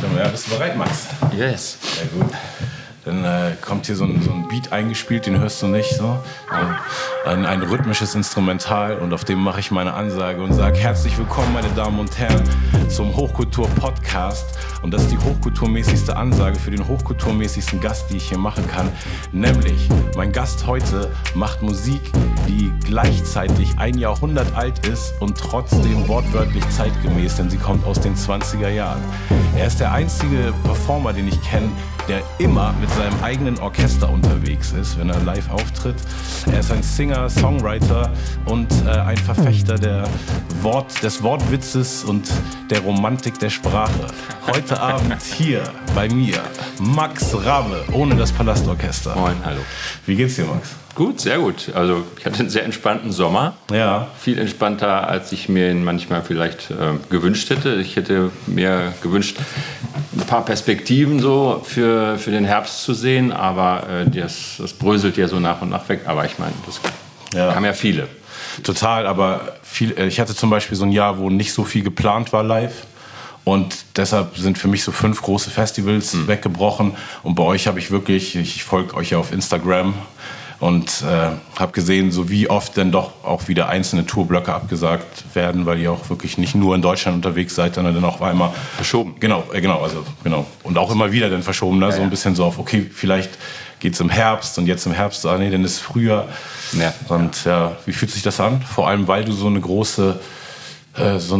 Stimme. Ja, bist du bereit, Max? Yes. Sehr gut. Dann kommt hier so ein Beat eingespielt, den hörst du nicht so. Ein rhythmisches Instrumental und auf dem mache ich meine Ansage und sage herzlich willkommen, meine Damen und Herren, zum Hochkultur-Podcast. Und das ist die hochkulturmäßigste Ansage für den hochkulturmäßigsten Gast, die ich hier machen kann. Nämlich, mein Gast heute macht Musik, die gleichzeitig ein Jahrhundert alt ist und trotzdem wortwörtlich zeitgemäß, denn sie kommt aus den 20er Jahren. Er ist der einzige Performer, den ich kenne, der immer mit seinem eigenen Orchester unterwegs ist, wenn er live auftritt. Er ist ein Singer, Songwriter und ein Verfechter des Wortwitzes und der Romantik der Sprache. Heute Abend hier bei mir Max Rabe, ohne das Palastorchester. Moin, hallo. Wie geht's dir, Max? Gut, sehr gut. Also ich hatte einen sehr entspannten Sommer. Ja. Viel entspannter, als ich mir ihn manchmal vielleicht gewünscht hätte. Ich hätte mir gewünscht, ein paar Perspektiven so für den Herbst zu sehen, aber das bröselt ja so nach und nach weg. Aber ich meine, das haben ja viele. Total, aber ich hatte zum Beispiel so ein Jahr, wo nicht so viel geplant war live. Und deshalb sind für mich so 5 große Festivals weggebrochen. Und bei euch habe ich wirklich, ich folge euch ja auf Instagram und habe gesehen, so wie oft denn doch auch wieder einzelne Tourblöcke abgesagt werden, weil ihr auch wirklich nicht nur in Deutschland unterwegs seid, sondern dann auch einmal verschoben. Genau. Und auch immer wieder dann verschoben, ne? So ein bisschen so auf, okay, vielleicht geht's im Herbst und jetzt im Herbst, nee, dann ist Frühjahr. Ja. Und ja, wie fühlt sich das an? Vor allem, weil du so eine große so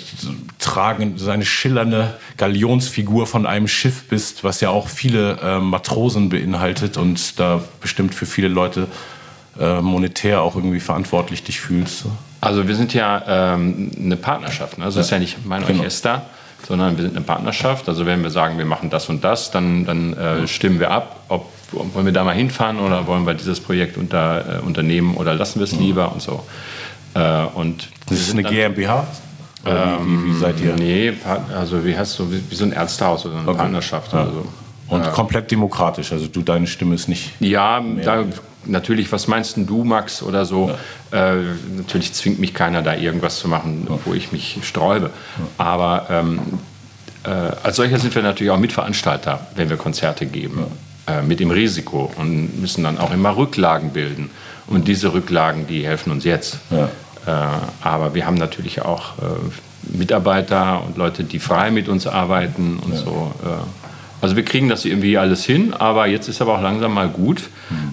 eine schillernde Galionsfigur von einem Schiff bist, was ja auch viele Matrosen beinhaltet und da bestimmt für viele Leute monetär auch irgendwie verantwortlich dich fühlst. Also wir sind ja eine Partnerschaft, ne? Also das ist ja nicht mein Orchester, sondern wir sind eine Partnerschaft. Also wenn wir sagen, wir machen das und das, dann stimmen wir ab, wollen wir da mal hinfahren oder wollen wir dieses Projekt unternehmen oder lassen wir es lieber und so. Und das ist eine GmbH? Oder wie seid ihr? Nee, also wie so ein Ärztehaus oder eine Partnerschaft. Ja. Oder so. Und komplett demokratisch, also deine Stimme ist nicht... Ja, natürlich, was meinst denn du, Max, oder so? Ja. Natürlich zwingt mich keiner, da irgendwas zu machen, wo ich mich sträube. Ja. Aber als solcher sind wir natürlich auch Mitveranstalter, wenn wir Konzerte geben. Ja. Mit dem Risiko und müssen dann auch immer Rücklagen bilden. Und diese Rücklagen, die helfen uns jetzt. Ja. Aber wir haben natürlich auch Mitarbeiter und Leute, die frei mit uns arbeiten und so. Also wir kriegen das irgendwie alles hin, aber jetzt ist aber auch langsam mal gut.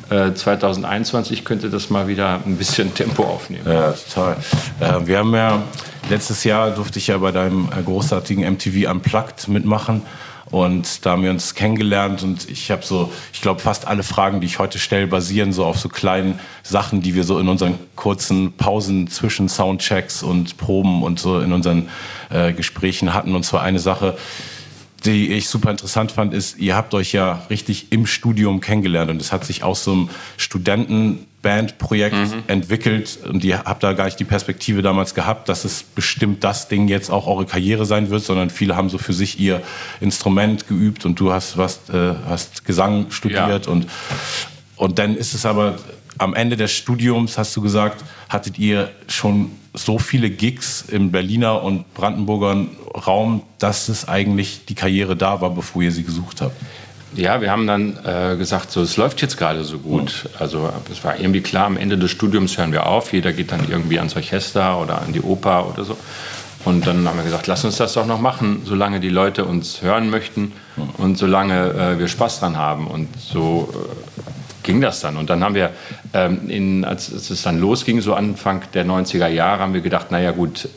2021 könnte das mal wieder ein bisschen Tempo aufnehmen. Ja, total. Wir haben ja, letztes Jahr durfte ich ja bei deinem großartigen MTV Unplugged mitmachen. Und da haben wir uns kennengelernt und ich glaube, fast alle Fragen, die ich heute stelle, basieren so auf so kleinen Sachen, die wir so in unseren kurzen Pausen zwischen Soundchecks und Proben und so in unseren Gesprächen hatten. Und zwar eine Sache, die ich super interessant fand, ist, ihr habt euch ja richtig im Studium kennengelernt und es hat sich aus so einem Studentenbandprojekt entwickelt und ihr habt da gar nicht die Perspektive damals gehabt, dass es bestimmt das Ding jetzt auch eure Karriere sein wird, sondern viele haben so für sich ihr Instrument geübt und du hast Gesang studiert und dann ist es aber am Ende des Studiums, hast du gesagt, hattet ihr schon so viele Gigs im Berliner und Brandenburger Raum, dass es eigentlich die Karriere da war, bevor ihr sie gesucht habt? Ja, wir haben dann gesagt, so, es läuft jetzt gerade so gut. Also es war irgendwie klar, am Ende des Studiums hören wir auf. Jeder geht dann irgendwie ans Orchester oder an die Oper oder so. Und dann haben wir gesagt, lass uns das doch noch machen, solange die Leute uns hören möchten und solange wir Spaß dran haben. Und so ging das dann. Und dann haben wir, als es dann losging, so Anfang der 90er Jahre, haben wir gedacht, naja gut,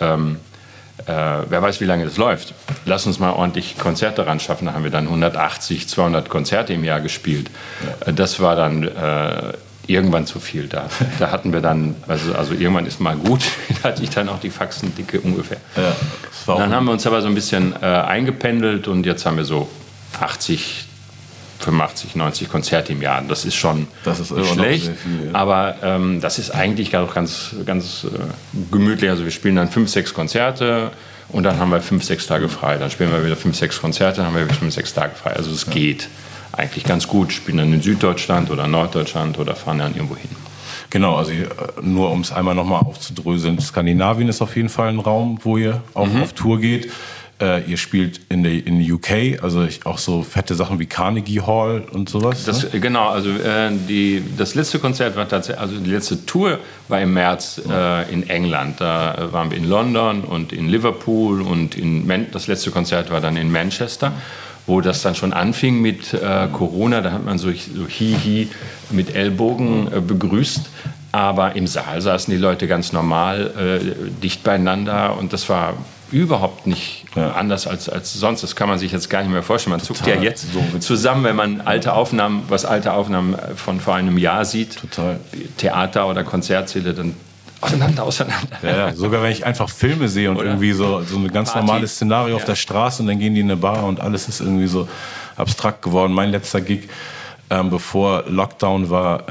wer weiß, wie lange das läuft. Lass uns mal ordentlich Konzerte ran schaffen. Da haben wir dann 180, 200 Konzerte im Jahr gespielt. Ja. Das war dann irgendwann zu viel. Da hatten wir dann, also irgendwann ist mal gut, da hatte ich dann auch die Faxendicke ungefähr. Ja, dann haben wir uns aber so ein bisschen eingependelt und jetzt haben wir so 80, 85, 90 Konzerte im Jahr. Das ist schon nicht schlecht, viel, ja. Aber das ist eigentlich auch ganz gemütlich. Also wir spielen dann 5, 6 Konzerte und dann haben wir 5, 6 Tage frei. Dann spielen wir wieder 5, 6 Konzerte, dann haben wir 5, 6 Tage frei. Also es geht eigentlich ganz gut. Spielen dann in Süddeutschland oder Norddeutschland oder fahren dann irgendwo hin. Genau, also nur um es einmal nochmal aufzudröseln. Skandinavien ist auf jeden Fall ein Raum, wo ihr auch auf Tour geht. ihr spielt in UK, also auch so fette Sachen wie Carnegie Hall und sowas. Genau, also das letzte Konzert war tatsächlich, also die letzte Tour war im März in England. Da waren wir in London und in Liverpool und das letzte Konzert war dann in Manchester, wo das dann schon anfing mit Corona. Da hat man so Hihi mit Ellbogen begrüßt. Aber im Saal saßen die Leute ganz normal, dicht beieinander und das war überhaupt nicht anders als sonst. Das kann man sich jetzt gar nicht mehr vorstellen. Man zuckt ja jetzt zusammen, wenn man alte Aufnahmen von vor einem Jahr sieht. Total. Theater oder Konzertsäle, dann auseinander. Ja, sogar wenn ich einfach Filme sehe und oder irgendwie so ein ganz normales Szenario auf der Straße und dann gehen die in eine Bar und alles ist irgendwie so abstrakt geworden. Mein letzter Gig, bevor Lockdown war,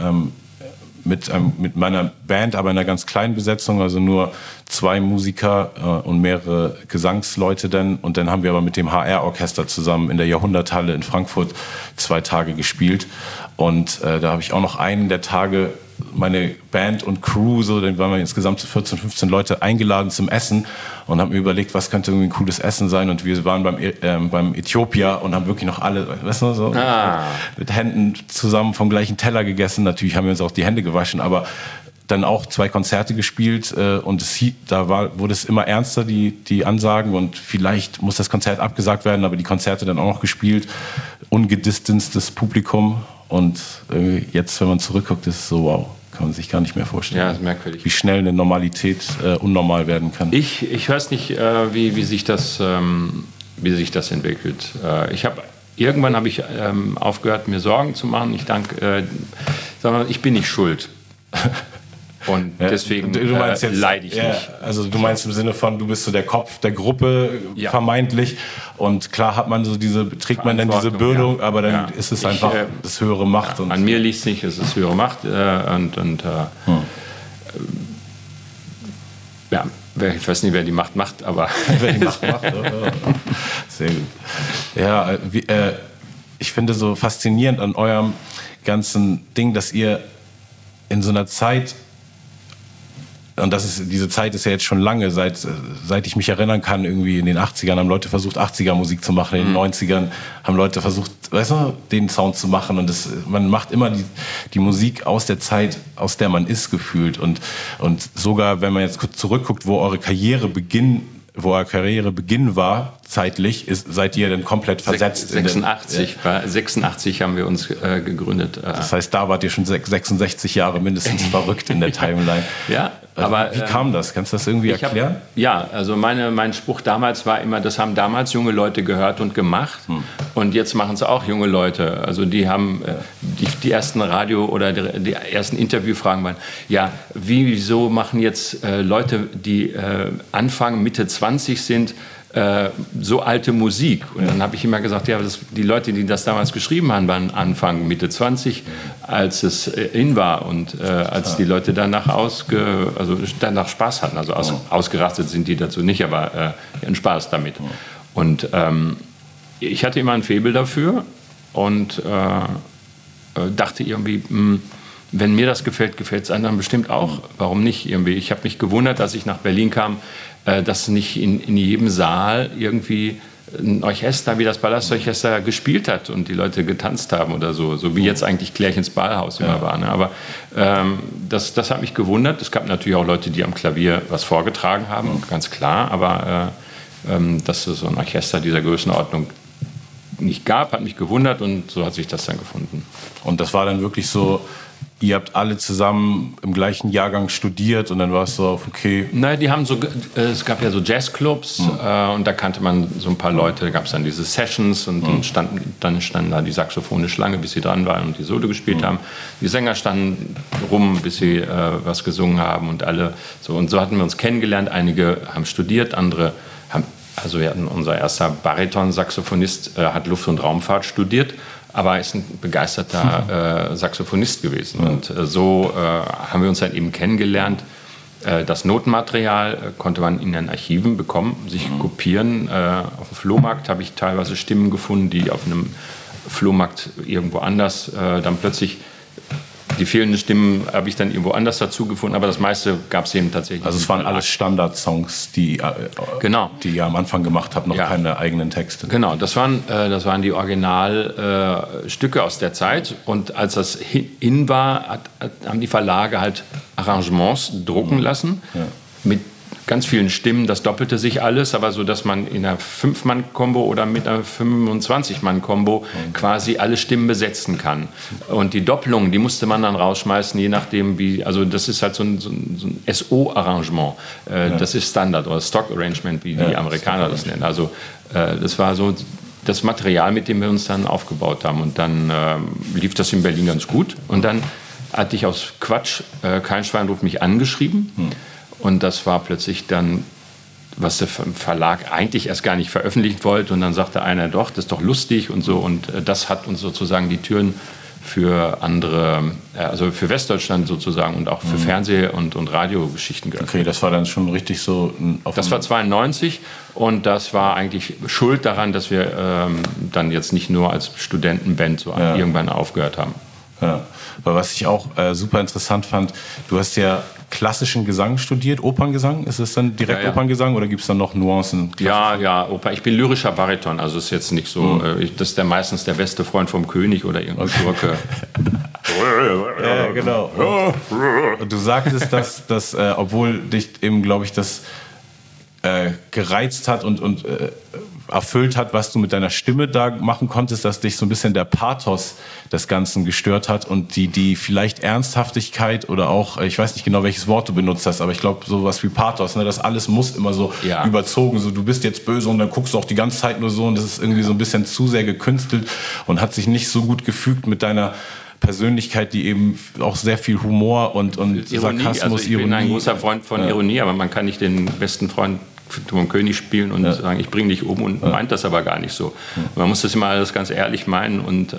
mit meiner Band, aber in einer ganz kleinen Besetzung, also nur 2 Musiker und mehrere Gesangsleute dann. Und dann haben wir aber mit dem HR-Orchester zusammen in der Jahrhunderthalle in Frankfurt 2 Tage gespielt. Und da habe ich auch noch einen der Tage meine Band und Crew, so, dann waren wir insgesamt 14, 15 Leute eingeladen zum Essen und haben mir überlegt, was könnte irgendwie ein cooles Essen sein. Und wir waren beim Äthiopia und haben wirklich noch alle, weißt du, so mit Händen zusammen vom gleichen Teller gegessen. Natürlich haben wir uns auch die Hände gewaschen, aber dann auch 2 Konzerte gespielt und wurde es immer ernster, die Ansagen, und vielleicht muss das Konzert abgesagt werden, aber die Konzerte dann auch noch gespielt, ungedistanctes Publikum. Und jetzt, wenn man zurückguckt, ist es so, wow, kann man sich gar nicht mehr vorstellen. Ja, das ist merkwürdig. Wie schnell eine Normalität unnormal werden kann. Ich höre es nicht, wie sich das entwickelt. Irgendwann habe ich aufgehört, mir Sorgen zu machen. Ich bin nicht schuld. Und deswegen leide ich nicht. Also du meinst im Sinne von, du bist so der Kopf der Gruppe, vermeintlich. Und klar trägt man dann diese Bürde, aber dann ist es einfach das höhere Macht. An mir liegt es nicht, es ist höhere Macht. Ich weiß nicht, wer die Macht macht, aber... Wer die Macht macht, sehr gut. Ja, ich finde so faszinierend an eurem ganzen Ding, dass ihr in so einer Zeit, und diese Zeit ist ja jetzt schon lange, seit ich mich erinnern kann, irgendwie in den 80ern haben Leute versucht, 80er-Musik zu machen, in den 90ern haben Leute versucht, weißt du, den Sound zu machen, und man macht immer die Musik aus der Zeit, aus der man ist, gefühlt, und sogar, wenn man jetzt kurz zurückguckt, wo eure Karrierebeginn war, zeitlich, seid ihr dann komplett versetzt. 86 haben wir uns gegründet. Das heißt, da wart ihr schon 66 Jahre mindestens verrückt in der Timeline. Ja, aber... Wie kam das? Kannst du das irgendwie erklären? Also mein Spruch damals war immer, das haben damals junge Leute gehört und gemacht, und jetzt machen es auch junge Leute. Also die haben die ersten oder die ersten Interviewfragen waren, wieso machen jetzt Leute, die Anfang, Mitte 20 sind, so alte Musik? Und dann habe ich immer gesagt, die Leute, die das damals geschrieben haben, waren Anfang, Mitte 20, als es in war, und als die Leute danach Spaß hatten. Also ausgerastet sind die dazu nicht, aber ihren Spaß damit. Und ich hatte immer ein Faible dafür und dachte irgendwie, wenn mir das gefällt, gefällt es anderen bestimmt auch. Warum nicht? Irgendwie. Ich habe mich gewundert, als ich nach Berlin kam, dass nicht in jedem Saal irgendwie ein Orchester wie das Palastorchester gespielt hat und die Leute getanzt haben oder so wie jetzt eigentlich Klärchens Ballhaus immer war. Ne? Aber das hat mich gewundert. Es gab natürlich auch Leute, die am Klavier was vorgetragen haben, ganz klar. Aber dass es so ein Orchester dieser Größenordnung nicht gab, hat mich gewundert, und so hat sich das dann gefunden. Und das war dann wirklich so, ihr habt alle zusammen im gleichen Jahrgang studiert und dann war es so, okay. Nein, es gab ja so Jazzclubs und da kannte man so ein paar Leute, da gab es dann diese Sessions und dann standen da die Saxophone Schlange, bis sie dran waren und die Solo gespielt haben. Die Sänger standen rum, bis sie was gesungen haben, und alle so. Und so hatten wir uns kennengelernt. Einige haben studiert, andere haben, unser erster Bariton-Saxophonist hat Luft- und Raumfahrt studiert, aber ist ein begeisterter Saxophonist gewesen. Und so haben wir uns dann eben kennengelernt. Das Notenmaterial konnte man in den Archiven bekommen, sich kopieren. Auf dem Flohmarkt habe ich teilweise Stimmen gefunden, die auf einem Flohmarkt irgendwo anders dann plötzlich Die fehlenden Stimmen habe ich dann irgendwo anders dazu gefunden, aber das meiste gab es eben tatsächlich. Also es waren alles Standardsongs, die ihr am Anfang gemacht habt, noch keine eigenen Texte. Genau, das waren die Originalstücke aus der Zeit. Und als das in war, haben die Verlage halt Arrangements drucken lassen mit ganz vielen Stimmen. Das doppelte sich alles, aber so, dass man in einer 5-Mann-Kombo oder mit einer 25-Mann-Kombo quasi alle Stimmen besetzen kann. Und die Doppelung, die musste man dann rausschmeißen, je nachdem wie, also das ist halt so ein SO-Arrangement. Das ist Standard oder Stock Arrangement, wie die Amerikaner das nennen. Also das war so das Material, mit dem wir uns dann aufgebaut haben. Und dann lief das in Berlin ganz gut. Und dann hatte ich aus Quatsch, Kein Schwein ruft mich angeschrieben. Und das war plötzlich dann, was der Verlag eigentlich erst gar nicht veröffentlichen wollte. Und dann sagte einer, doch, das ist doch lustig und so. Und das hat uns sozusagen die Türen für andere, also für Westdeutschland sozusagen und auch für Fernseh- und Radiogeschichten geöffnet. Okay, das war dann schon richtig so... Das war 92 und das war eigentlich schuld daran, dass wir dann jetzt nicht nur als Studentenband so irgendwann aufgehört haben. Ja, aber was ich auch super interessant fand, du hast ja klassischen Gesang studiert, Operngesang. Ist es dann direkt Operngesang oder gibt es dann noch Nuancen? Ja, Oper. Ich bin lyrischer Bariton, also ist jetzt nicht so, das ist meistens der beste Freund vom König oder irgendein Schurke. Ja, genau. Und du sagtest, dass obwohl dich eben, glaube ich, das gereizt hat und erfüllt hat, was du mit deiner Stimme da machen konntest, dass dich so ein bisschen der Pathos des Ganzen gestört hat und die vielleicht Ernsthaftigkeit oder auch, ich weiß nicht genau, welches Wort du benutzt hast, aber ich glaube, sowas wie Pathos, ne, das alles muss immer so überzogen, so du bist jetzt böse und dann guckst du auch die ganze Zeit nur so und das ist irgendwie so ein bisschen zu sehr gekünstelt und hat sich nicht so gut gefügt mit deiner Persönlichkeit, die eben auch sehr viel Humor und Ironie, Sarkasmus, also ich bin ein großer Freund von Ironie, aber man kann nicht den besten Freund vom König spielen und sagen, ich bringe dich um und meint das aber gar nicht so. Man muss das immer alles ganz ehrlich meinen und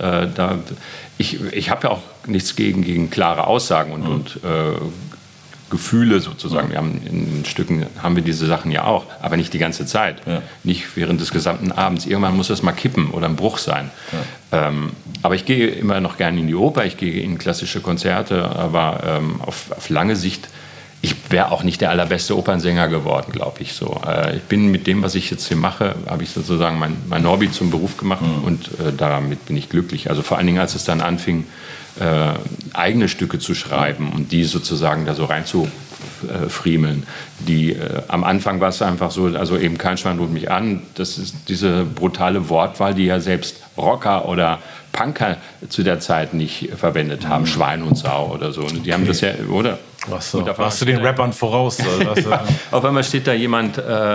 ich habe ja auch nichts gegen klare Aussagen und Gefühle sozusagen. Wir haben in Stücken haben wir diese Sachen ja auch, aber nicht die ganze Zeit, nicht während des gesamten Abends. Irgendwann muss das mal kippen oder ein Bruch sein. Aber ich gehe immer noch gerne in die Oper, ich gehe in klassische Konzerte, aber auf lange Sicht, ich wäre auch nicht der allerbeste Opernsänger geworden, glaube ich. So. Ich bin mit dem, was ich jetzt hier mache, habe ich sozusagen mein Hobby zum Beruf gemacht und damit bin ich glücklich. Also vor allen Dingen, als es dann anfing, eigene Stücke zu schreiben und die sozusagen da so rein zu friemeln. Am Anfang war es einfach so, also eben Kein Schwein ruft mich an, das ist diese brutale Wortwahl, die ja selbst Rocker oder Punker zu der Zeit nicht verwendet haben, Schwein und Sau oder so. Und die haben das ja, oder? Ach so. Warst du den Rappern voraus? Ja, auf einmal steht da jemand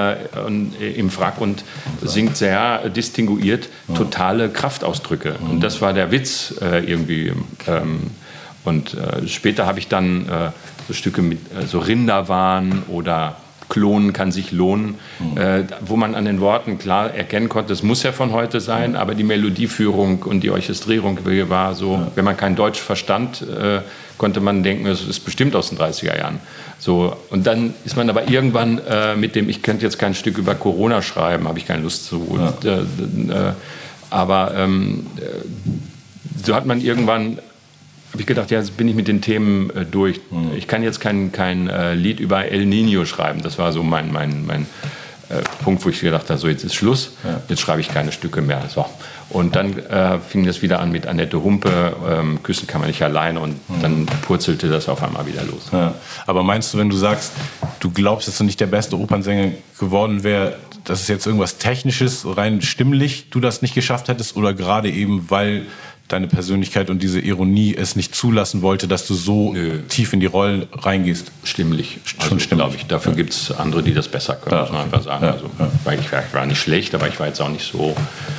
im Frack und singt sehr distinguiert totale Kraftausdrücke. Und das war der Witz irgendwie. Später habe ich dann so Stücke mit so Rinderwahn oder Klonen kann sich lohnen, wo man an den Worten klar erkennen konnte, es muss ja von heute sein, aber die Melodieführung und die Orchestrierung war so, wenn man kein Deutsch verstand, konnte man denken, es ist bestimmt aus den 30er Jahren. So, und dann ist man aber irgendwann mit dem, ich könnte jetzt kein Stück über Corona schreiben, habe ich keine Lust zu. So hat man irgendwann, habe ich gedacht, ja, jetzt bin ich mit den Themen durch. Ich kann jetzt kein Lied über El Niño schreiben. Das war so mein Punkt, wo ich gedacht habe, so jetzt ist Schluss, jetzt schreibe ich keine Stücke mehr. So. Und dann fing das wieder an mit Annette Humpe, Küssen kann man nicht alleine und dann purzelte das auf einmal wieder los. Ja. Aber meinst du, wenn du sagst, du glaubst, dass du nicht der beste Opernsänger geworden wär, dass es jetzt irgendwas Technisches, rein stimmlich, du das nicht geschafft hättest oder gerade eben, weil deine Persönlichkeit und diese Ironie es nicht zulassen wollte, dass du so tief in die Rollen reingehst? Stimmlich, also, glaube ich. Dafür gibt es andere, die das besser können, muss man einfach sagen. Weil ich war nicht schlecht, aber ich war jetzt auch nicht so,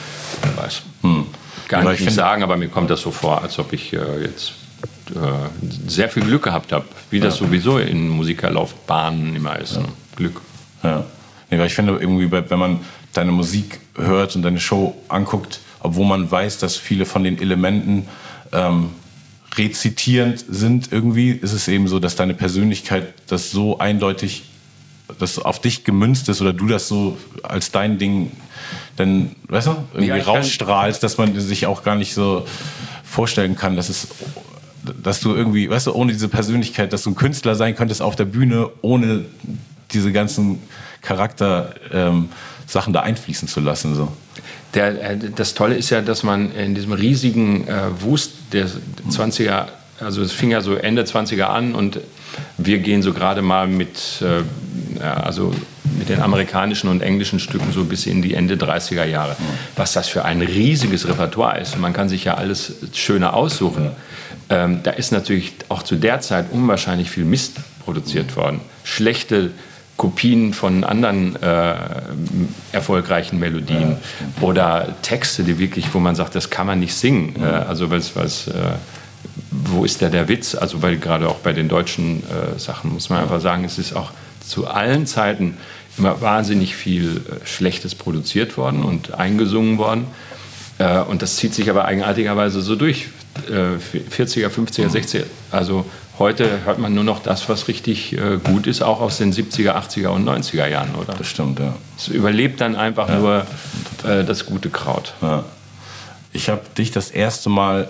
kann ich nicht sagen, aber mir kommt das so vor, als ob ich jetzt sehr viel Glück gehabt habe, wie das sowieso in Musikerlaufbahnen immer ist. Glück. Ja. Nee, weil ich finde irgendwie, wenn man deine Musik hört und deine Show anguckt, obwohl man weiß, dass viele von den Elementen rezitierend sind irgendwie, ist es eben so, dass deine Persönlichkeit das so eindeutig, das auf dich gemünzt ist oder du das so als dein Ding dann, weißt du, irgendwie rausstrahlst, dass man sich auch gar nicht so vorstellen kann, dass es dass du irgendwie, weißt du, ohne diese Persönlichkeit, dass du ein Künstler sein könntest auf der Bühne, ohne diese ganzen Charakter-Sachen da einfließen zu lassen. So. Das Tolle ist ja, dass man in diesem riesigen Wust der 20er, also es fing ja so Ende 20er an und wir gehen so gerade mal mit den amerikanischen und englischen Stücken so bis in die Ende 30er Jahre. Was das für ein riesiges Repertoire ist. Und man kann sich ja alles schöner aussuchen. Da ist natürlich auch zu der Zeit unwahrscheinlich viel Mist produziert worden. Schlechte Kopien von anderen erfolgreichen Melodien oder Texte, die wirklich, wo man sagt, das kann man nicht singen. Also wo ist der Witz? Also weil gerade auch bei den deutschen Sachen muss man einfach sagen, es ist auch zu allen Zeiten immer wahnsinnig viel Schlechtes produziert worden und eingesungen worden. Und das zieht sich aber eigenartigerweise so durch. 40er, 50er, 60er. Also heute hört man nur noch das, was richtig gut ist, auch aus den 70er, 80er und 90er Jahren, oder? Das stimmt, ja. Es überlebt dann einfach nur das gute Kraut. Ja. Ich habe dich das erste Mal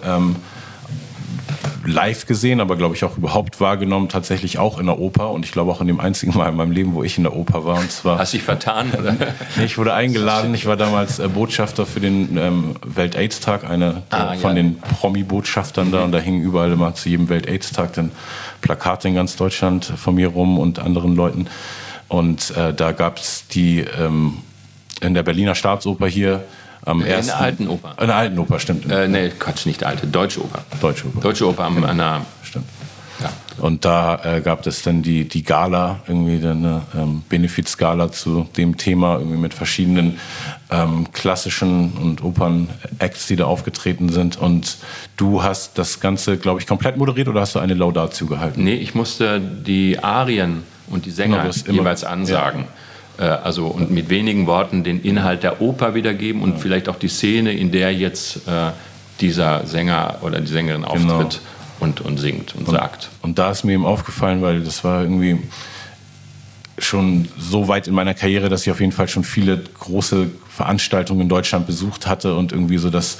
live gesehen, aber glaube ich auch überhaupt wahrgenommen, tatsächlich auch in der Oper und ich glaube auch in dem einzigen Mal in meinem Leben, wo ich in der Oper war. Und zwar, hast du dich vertan? Oder? Nee, ich wurde eingeladen, ich war damals Botschafter für den Welt-Aids-Tag, einer von den Promi-Botschaftern da und da hingen überall immer zu jedem Welt-Aids-Tag dann Plakate in ganz Deutschland von mir rum und anderen Leuten und da gab es die in der Berliner Staatsoper hier am ersten. In der Alten Oper. In der Alten Oper, stimmt. Nee, Quatsch, nicht alte, Deutsche Oper. Deutsche Oper genau. An der... Stimmt. Ja. Und da gab es dann die Gala, irgendwie eine Benefizgala zu dem Thema, irgendwie mit verschiedenen klassischen und Opern-Acts, die da aufgetreten sind. Und du hast das Ganze, glaube ich, komplett moderiert oder hast du eine Laudatio gehalten? Nee, ich musste die Arien und die Sänger jeweils ansagen. Ja. Also und mit wenigen Worten den Inhalt der Oper wiedergeben und vielleicht auch die Szene, in der jetzt dieser Sänger oder die Sängerin auftritt und singt und sagt. Und da ist mir eben aufgefallen, weil das war irgendwie schon so weit in meiner Karriere, dass ich auf jeden Fall schon viele große Veranstaltungen in Deutschland besucht hatte und irgendwie so das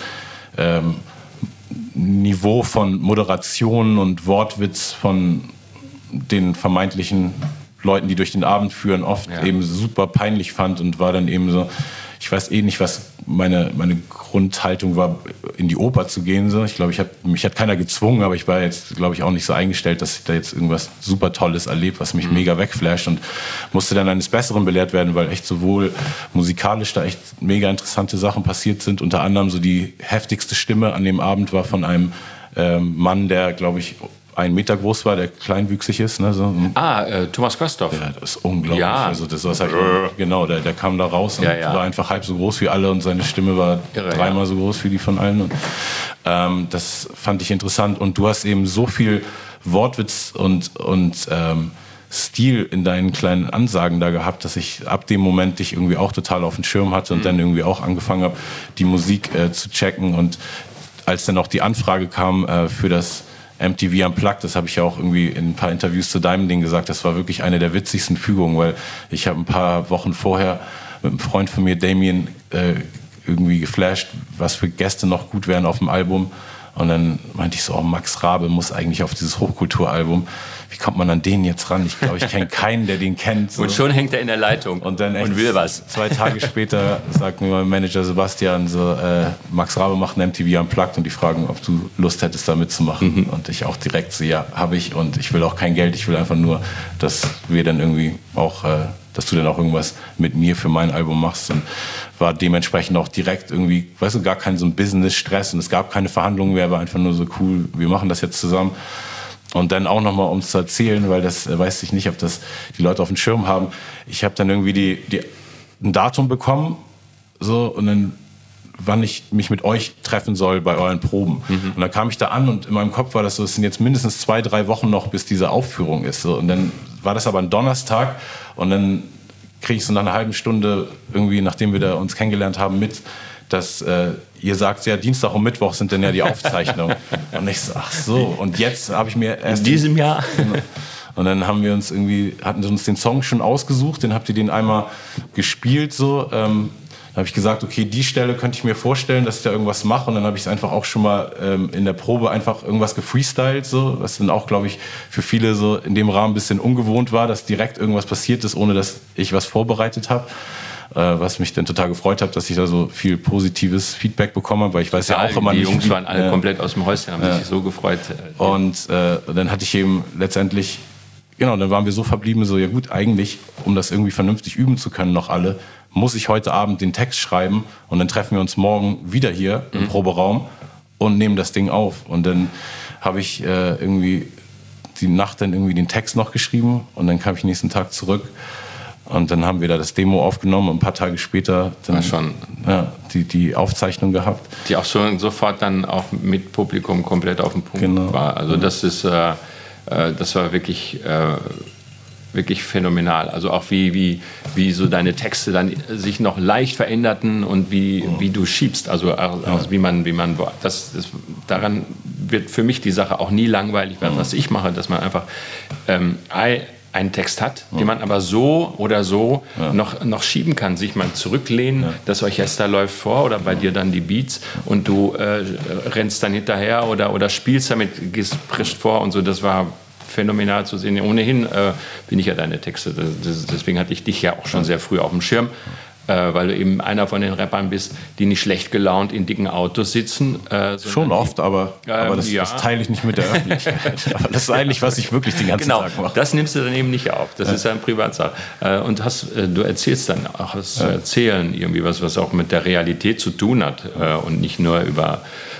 Niveau von Moderation und Wortwitz von den vermeintlichen Leuten, die durch den Abend führen, oft eben super peinlich fand und war dann eben so, ich weiß eh nicht, was meine Grundhaltung war, in die Oper zu gehen. So. Ich glaube, mich hat keiner gezwungen, aber ich war jetzt, glaube ich, auch nicht so eingestellt, dass ich da jetzt irgendwas super Tolles erlebe, was mich mega wegflasht und musste dann eines Besseren belehrt werden, weil echt sowohl musikalisch da echt mega interessante Sachen passiert sind. Unter anderem so die heftigste Stimme an dem Abend war von einem Mann, der, glaube ich, 1 Meter groß war, der kleinwüchsig ist. Ne, so. Thomas Kostow. Ja, das ist unglaublich. Ja. Also das war genau, der kam da raus und war einfach halb so groß wie alle und seine Stimme war dreimal so groß wie die von allen. Und, das fand ich interessant. Und du hast eben so viel Wortwitz und Stil in deinen kleinen Ansagen da gehabt, dass ich ab dem Moment dich irgendwie auch total auf dem Schirm hatte und dann irgendwie auch angefangen habe, die Musik zu checken. Und als dann auch die Anfrage kam für das MTV Unplugged, das habe ich ja auch irgendwie in ein paar Interviews zu deinem Ding gesagt, das war wirklich eine der witzigsten Fügungen, weil ich habe ein paar Wochen vorher mit einem Freund von mir, Damien, irgendwie geflasht, was für Gäste noch gut wären auf dem Album. Und dann meinte ich so, Max Rabe muss eigentlich auf dieses Hochkulturalbum. Wie kommt man an den jetzt ran? Ich glaube, ich kenne keinen, der den kennt. So. Und schon hängt er in der Leitung und dann und will was. 2 Tage später sagt mir mein Manager Sebastian so, Max Rabe macht ein MTV Unplugged und die fragen, ob du Lust hättest, da mitzumachen. Und ich auch direkt so, ja, habe ich. Und ich will auch kein Geld, ich will einfach nur, dass wir dann irgendwie auch, dass du dann auch irgendwas mit mir für mein Album machst. Und war dementsprechend auch direkt irgendwie, weißt du, gar kein so ein Business-Stress und es gab keine Verhandlungen mehr, war einfach nur so cool, wir machen das jetzt zusammen. Und dann auch nochmal, um es zu erzählen, weil das weiß ich nicht, ob das die Leute auf dem Schirm haben. Ich habe dann irgendwie ein Datum bekommen, so, und dann, wann ich mich mit euch treffen soll bei euren Proben. Und dann kam ich da an und in meinem Kopf war das so, es sind jetzt mindestens 2-3 Wochen noch, bis diese Aufführung ist. So. Und dann war das aber ein Donnerstag und dann kriege ich so nach einer halben Stunde irgendwie, nachdem wir da uns kennengelernt haben, mit, dass ihr sagt, ja, Dienstag und Mittwoch sind dann ja die Aufzeichnungen. Und ich so, ach so, und jetzt habe ich mir erst... In diesem Jahr? Und dann hatten wir uns den Song schon ausgesucht, den habt ihr den einmal gespielt, so. Da habe ich gesagt, okay, die Stelle könnte ich mir vorstellen, dass ich da irgendwas mache. Und dann habe ich es einfach auch schon mal in der Probe einfach irgendwas gefreestylt, so, was dann auch, glaube ich, für viele so in dem Rahmen ein bisschen ungewohnt war, dass direkt irgendwas passiert ist, ohne dass ich was vorbereitet habe. Was mich dann total gefreut hat, dass ich da so viel positives Feedback bekommen habe, weil ich weiß ja auch immer die nicht... Die Jungs waren alle komplett aus dem Häuschen, haben sich so gefreut. Und dann hatte ich eben letztendlich, genau, dann waren wir so verblieben, so ja gut, eigentlich, um das irgendwie vernünftig üben zu können, noch alle, muss ich heute Abend den Text schreiben und dann treffen wir uns morgen wieder hier im Proberaum und nehmen das Ding auf. Und dann habe ich irgendwie die Nacht dann irgendwie den Text noch geschrieben und dann kam ich nächsten Tag zurück. Und dann haben wir da das Demo aufgenommen und ein paar Tage später dann die Aufzeichnung gehabt. Die auch schon sofort dann auch mit Publikum komplett auf dem Punkt war. Also das war wirklich phänomenal. Also auch wie so deine Texte dann sich noch leicht veränderten und wie du schiebst. Also wie man daran wird für mich die Sache auch nie langweilig werden, was ich mache, dass man einfach einen Text hat, den man aber so oder so noch schieben kann, sich mal zurücklehnen, das Orchester läuft vor oder bei dir dann die Beats und du rennst dann hinterher oder spielst damit, gehst frisch vor und so, das war phänomenal zu sehen. Ohnehin bin ich ja deine Texte, deswegen hatte ich dich ja auch schon sehr früh auf dem Schirm, weil du eben einer von den Rappern bist, die nicht schlecht gelaunt in dicken Autos sitzen. Schon oft, aber das teile ich nicht mit der Öffentlichkeit. Aber das ist eigentlich, was ich wirklich den ganzen Tag mache. Das nimmst du dann eben nicht auf. Das ist ja ein Privatsache. Und du erzählst dann auch was zu erzählen, irgendwie was auch mit der Realität zu tun hat und nicht nur über,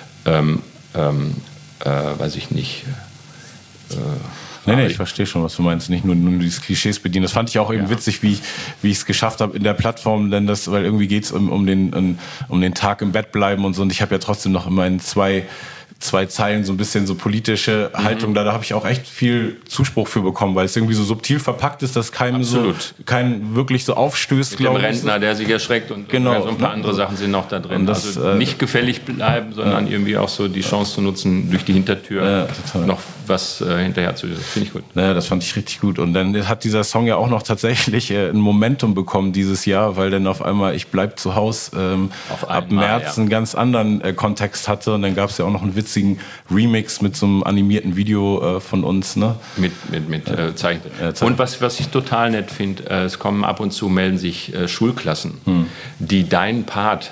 weiß ich nicht. Nee, ich verstehe schon, was du meinst. Nicht nur diese Klischees bedienen. Das fand ich auch eben witzig, wie ich es geschafft habe in der Plattform, denn weil irgendwie geht es um den Tag im Bett bleiben und so. Und ich habe ja trotzdem noch immer in zwei Zeilen so ein bisschen so politische Haltung. Da habe ich auch echt viel Zuspruch für bekommen, weil es irgendwie so subtil verpackt ist, dass keinem wirklich so aufstößt, glaube ich. Mit dem Rentner, der sich erschreckt und so ein paar andere Sachen sind noch da drin. Das, also nicht gefällig bleiben, sondern irgendwie auch so die Chance zu nutzen, durch die Hintertür noch was hinterher zu tun. Finde ich gut. Ja, das fand ich richtig gut. Und dann hat dieser Song ja auch noch tatsächlich ein Momentum bekommen dieses Jahr, weil dann auf einmal Ich bleib zu Haus ab März einen ganz anderen Kontext hatte. Und dann gab es ja auch noch einen witzigen Remix mit so einem animierten Video von uns. Ne? Mit Zeichen. Und was ich total nett finde, es kommen ab und zu, melden sich Schulklassen, die deinen Part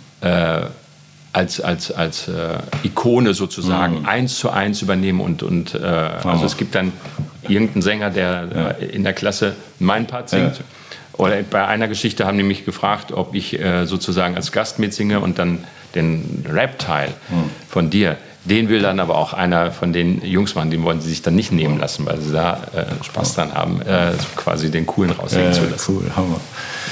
als Ikone sozusagen 1:1 übernehmen und also es gibt dann irgendeinen Sänger, der in der Klasse meinen Part singt. Oder bei einer Geschichte haben die mich gefragt, ob ich sozusagen als Gast mitsinge und dann den Rap-Teil von dir. Den will dann aber auch einer von den Jungs machen, den wollen sie sich dann nicht nehmen lassen, weil sie da Spaß dran haben, quasi den Coolen raushängen zu lassen. Cool, Hammer.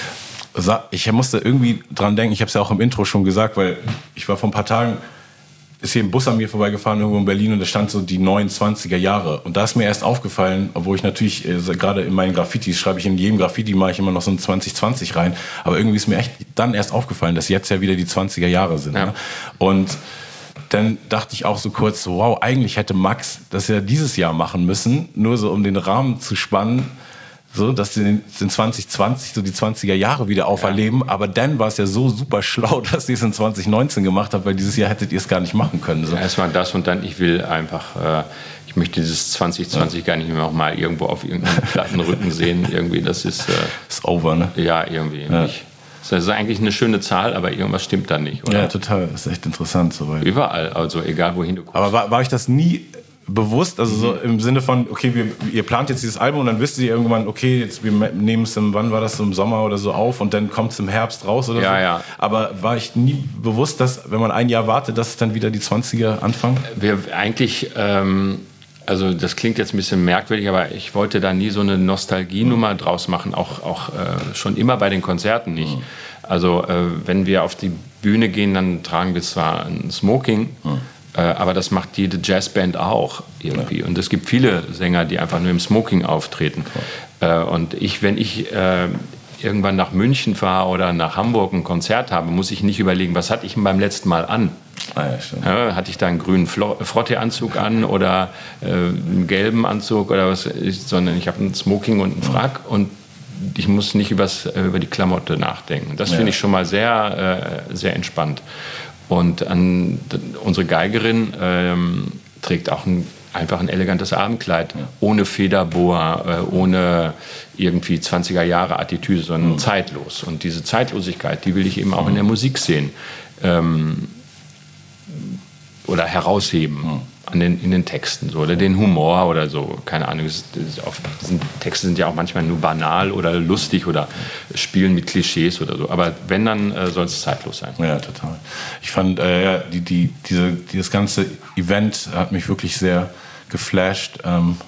Ich musste irgendwie dran denken, ich habe es ja auch im Intro schon gesagt, weil ich war vor ein paar Tagen, ist hier ein Bus an mir vorbeigefahren irgendwo in Berlin und da stand so die 29er Jahre. Und da ist mir erst aufgefallen, obwohl ich natürlich gerade in meinen Graffitis schreibe ich in jedem Graffiti mache ich immer noch so ein 2020 rein, aber irgendwie ist mir echt dann erst aufgefallen, dass jetzt ja wieder die 20er Jahre sind. Ja. Ne? Und dann dachte ich auch so kurz, so, wow, eigentlich hätte Max das ja dieses Jahr machen müssen, nur so um den Rahmen zu spannen, so, dass sie in 2020 so die 20er Jahre wieder auferleben. Ja. Aber dann war es ja so super schlau, dass ihr es in 2019 gemacht habt, weil dieses Jahr hättet ihr es gar nicht machen können. So. Ja, erstmal das und dann, ich will einfach, ich möchte dieses 2020 gar nicht mehr noch mal irgendwo auf irgendeinem Plattenrücken sehen. Irgendwie, das ist over, ne? Ja, irgendwie nicht. Das ist eigentlich eine schöne Zahl, aber irgendwas stimmt da nicht, oder? Ja, total. Das ist echt interessant. So, überall, also egal wohin du guckst. Aber war euch das nie bewusst, also so im Sinne von, okay, ihr plant jetzt dieses Album und dann wisst ihr irgendwann, okay, jetzt wir nehmen es wann war das, so im Sommer oder so auf und dann kommt es im Herbst raus oder so. Ja. Aber war ich nie bewusst, dass, wenn man ein Jahr wartet, dass es dann wieder die 20er anfangen? Wir eigentlich, also das klingt jetzt ein bisschen merkwürdig, aber ich wollte da nie so eine Nostalgienummer draus machen, auch schon immer bei den Konzerten nicht. Also wenn wir auf die Bühne gehen, dann tragen wir zwar ein Smoking, aber das macht jede Jazzband auch irgendwie. Und es gibt viele Sänger, die einfach nur im Smoking auftreten. Und wenn ich irgendwann nach München fahre oder nach Hamburg ein Konzert habe, muss ich nicht überlegen, was hatte ich denn beim letzten Mal an? Hatte ich da einen grünen Frotte-Anzug an oder einen gelben Anzug oder was, sondern ich habe einen Smoking und einen Frack und ich muss nicht über die Klamotte nachdenken. Das finde ich schon mal sehr, sehr entspannt. Und unsere Geigerin trägt auch einfach ein elegantes Abendkleid, ohne Federboa, ohne irgendwie 20er-Jahre-Attitüde, sondern zeitlos. Und diese Zeitlosigkeit, die will ich eben auch in der Musik sehen oder herausheben in den Texten so, oder den Humor oder so, keine Ahnung. Texte sind ja auch manchmal nur banal oder lustig oder spielen mit Klischees oder so. Aber wenn, dann soll es zeitlos sein. Ja, total. Ich fand, dieses ganze Event hat mich wirklich sehr geflasht,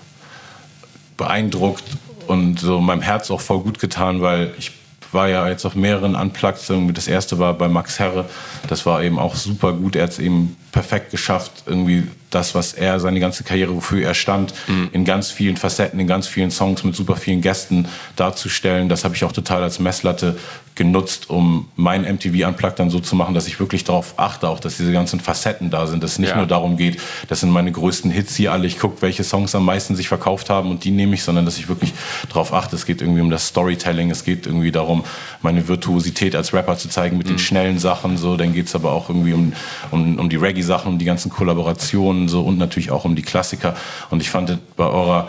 beeindruckt und so meinem Herz auch voll gut getan, weil ich war ja jetzt auf mehreren Unplugged. Das erste war bei Max Herre. Das war eben auch super gut. Er hat es eben perfekt geschafft, irgendwie das, was er, seine ganze Karriere, wofür er stand, in ganz vielen Facetten, in ganz vielen Songs mit super vielen Gästen darzustellen. Das habe ich auch total als Messlatte genutzt, um mein MTV Unplugged dann so zu machen, dass ich wirklich darauf achte, auch dass diese ganzen Facetten da sind, dass es nicht nur darum geht, das sind meine größten Hits hier alle, ich gucke, welche Songs am meisten sich verkauft haben und die nehme ich, sondern dass ich wirklich darauf achte, es geht irgendwie um das Storytelling, es geht irgendwie darum, meine Virtuosität als Rapper zu zeigen mit den schnellen Sachen, so, dann geht es aber auch irgendwie um die Reggae-Sachen, um die ganzen Kollaborationen so, und natürlich auch um die Klassiker. Und ich fand bei eurer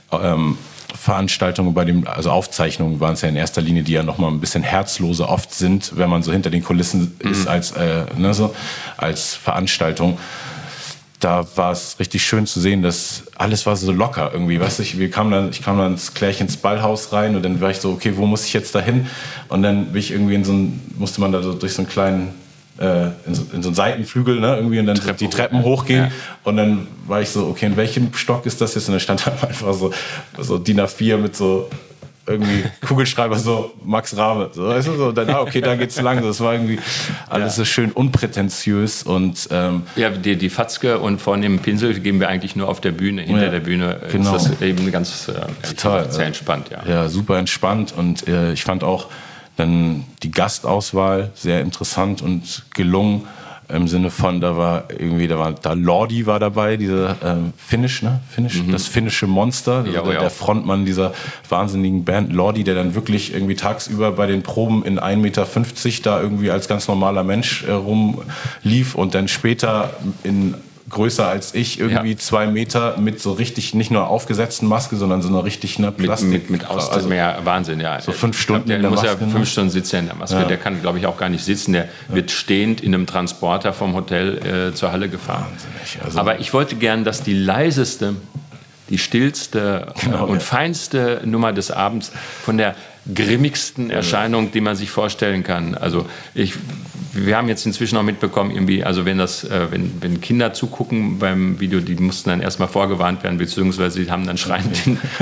Veranstaltungen, also Aufzeichnungen waren es ja in erster Linie, die ja noch mal ein bisschen herzloser oft sind, wenn man so hinter den Kulissen ist als Veranstaltung. Da war es richtig schön zu sehen, dass alles war so locker irgendwie, weißt du, ich kam dann gleich ins Ballhaus rein und dann war ich so, okay, wo muss ich jetzt da hin? Und dann bin ich irgendwie musste man da so durch so einen kleinen in so einen Seitenflügel, ne, irgendwie, und dann die Treppen hochgehen. Ja. Und dann war ich so, okay, in welchem Stock ist das jetzt? Und dann stand da einfach so DIN A4 mit so irgendwie Kugelschreiber, so Max Rabe. So, weißt du, so, dann, okay, da geht's lang. Das war irgendwie alles so schön unprätentiös. Und, die Fatzke und von dem Pinsel geben wir eigentlich nur auf der Bühne. Hinter der Bühne ist das eben ganz total, sehr entspannt. Ja, super entspannt. Und ich fand auch dann die Gastauswahl sehr interessant und gelungen, im Sinne von, da Lordi war dabei, dieser Finnish, das finnische Monster, der Frontmann dieser wahnsinnigen Band Lordi, der dann wirklich irgendwie tagsüber bei den Proben in 1,50 Meter da irgendwie als ganz normaler Mensch rumlief und dann später größer als ich, irgendwie 2 Meter mit so richtig, nicht nur aufgesetzten Maske, sondern so einer richtig Plastik. Mit Wahnsinn, ja. So 5 Stunden der muss ja 5 Stunden sitzen in der Maske. Ja. Der kann, glaube ich, auch gar nicht sitzen. Der wird stehend in einem Transporter vom Hotel zur Halle gefahren. Wahnsinnig. Also aber ich wollte gern, dass die leiseste, die stillste und feinste Nummer des Abends von der grimmigsten Erscheinung, die man sich vorstellen kann. Also wir haben jetzt inzwischen auch mitbekommen, irgendwie, also wenn Kinder zugucken beim Video, die mussten dann erstmal vorgewarnt werden, beziehungsweise die haben dann schreiend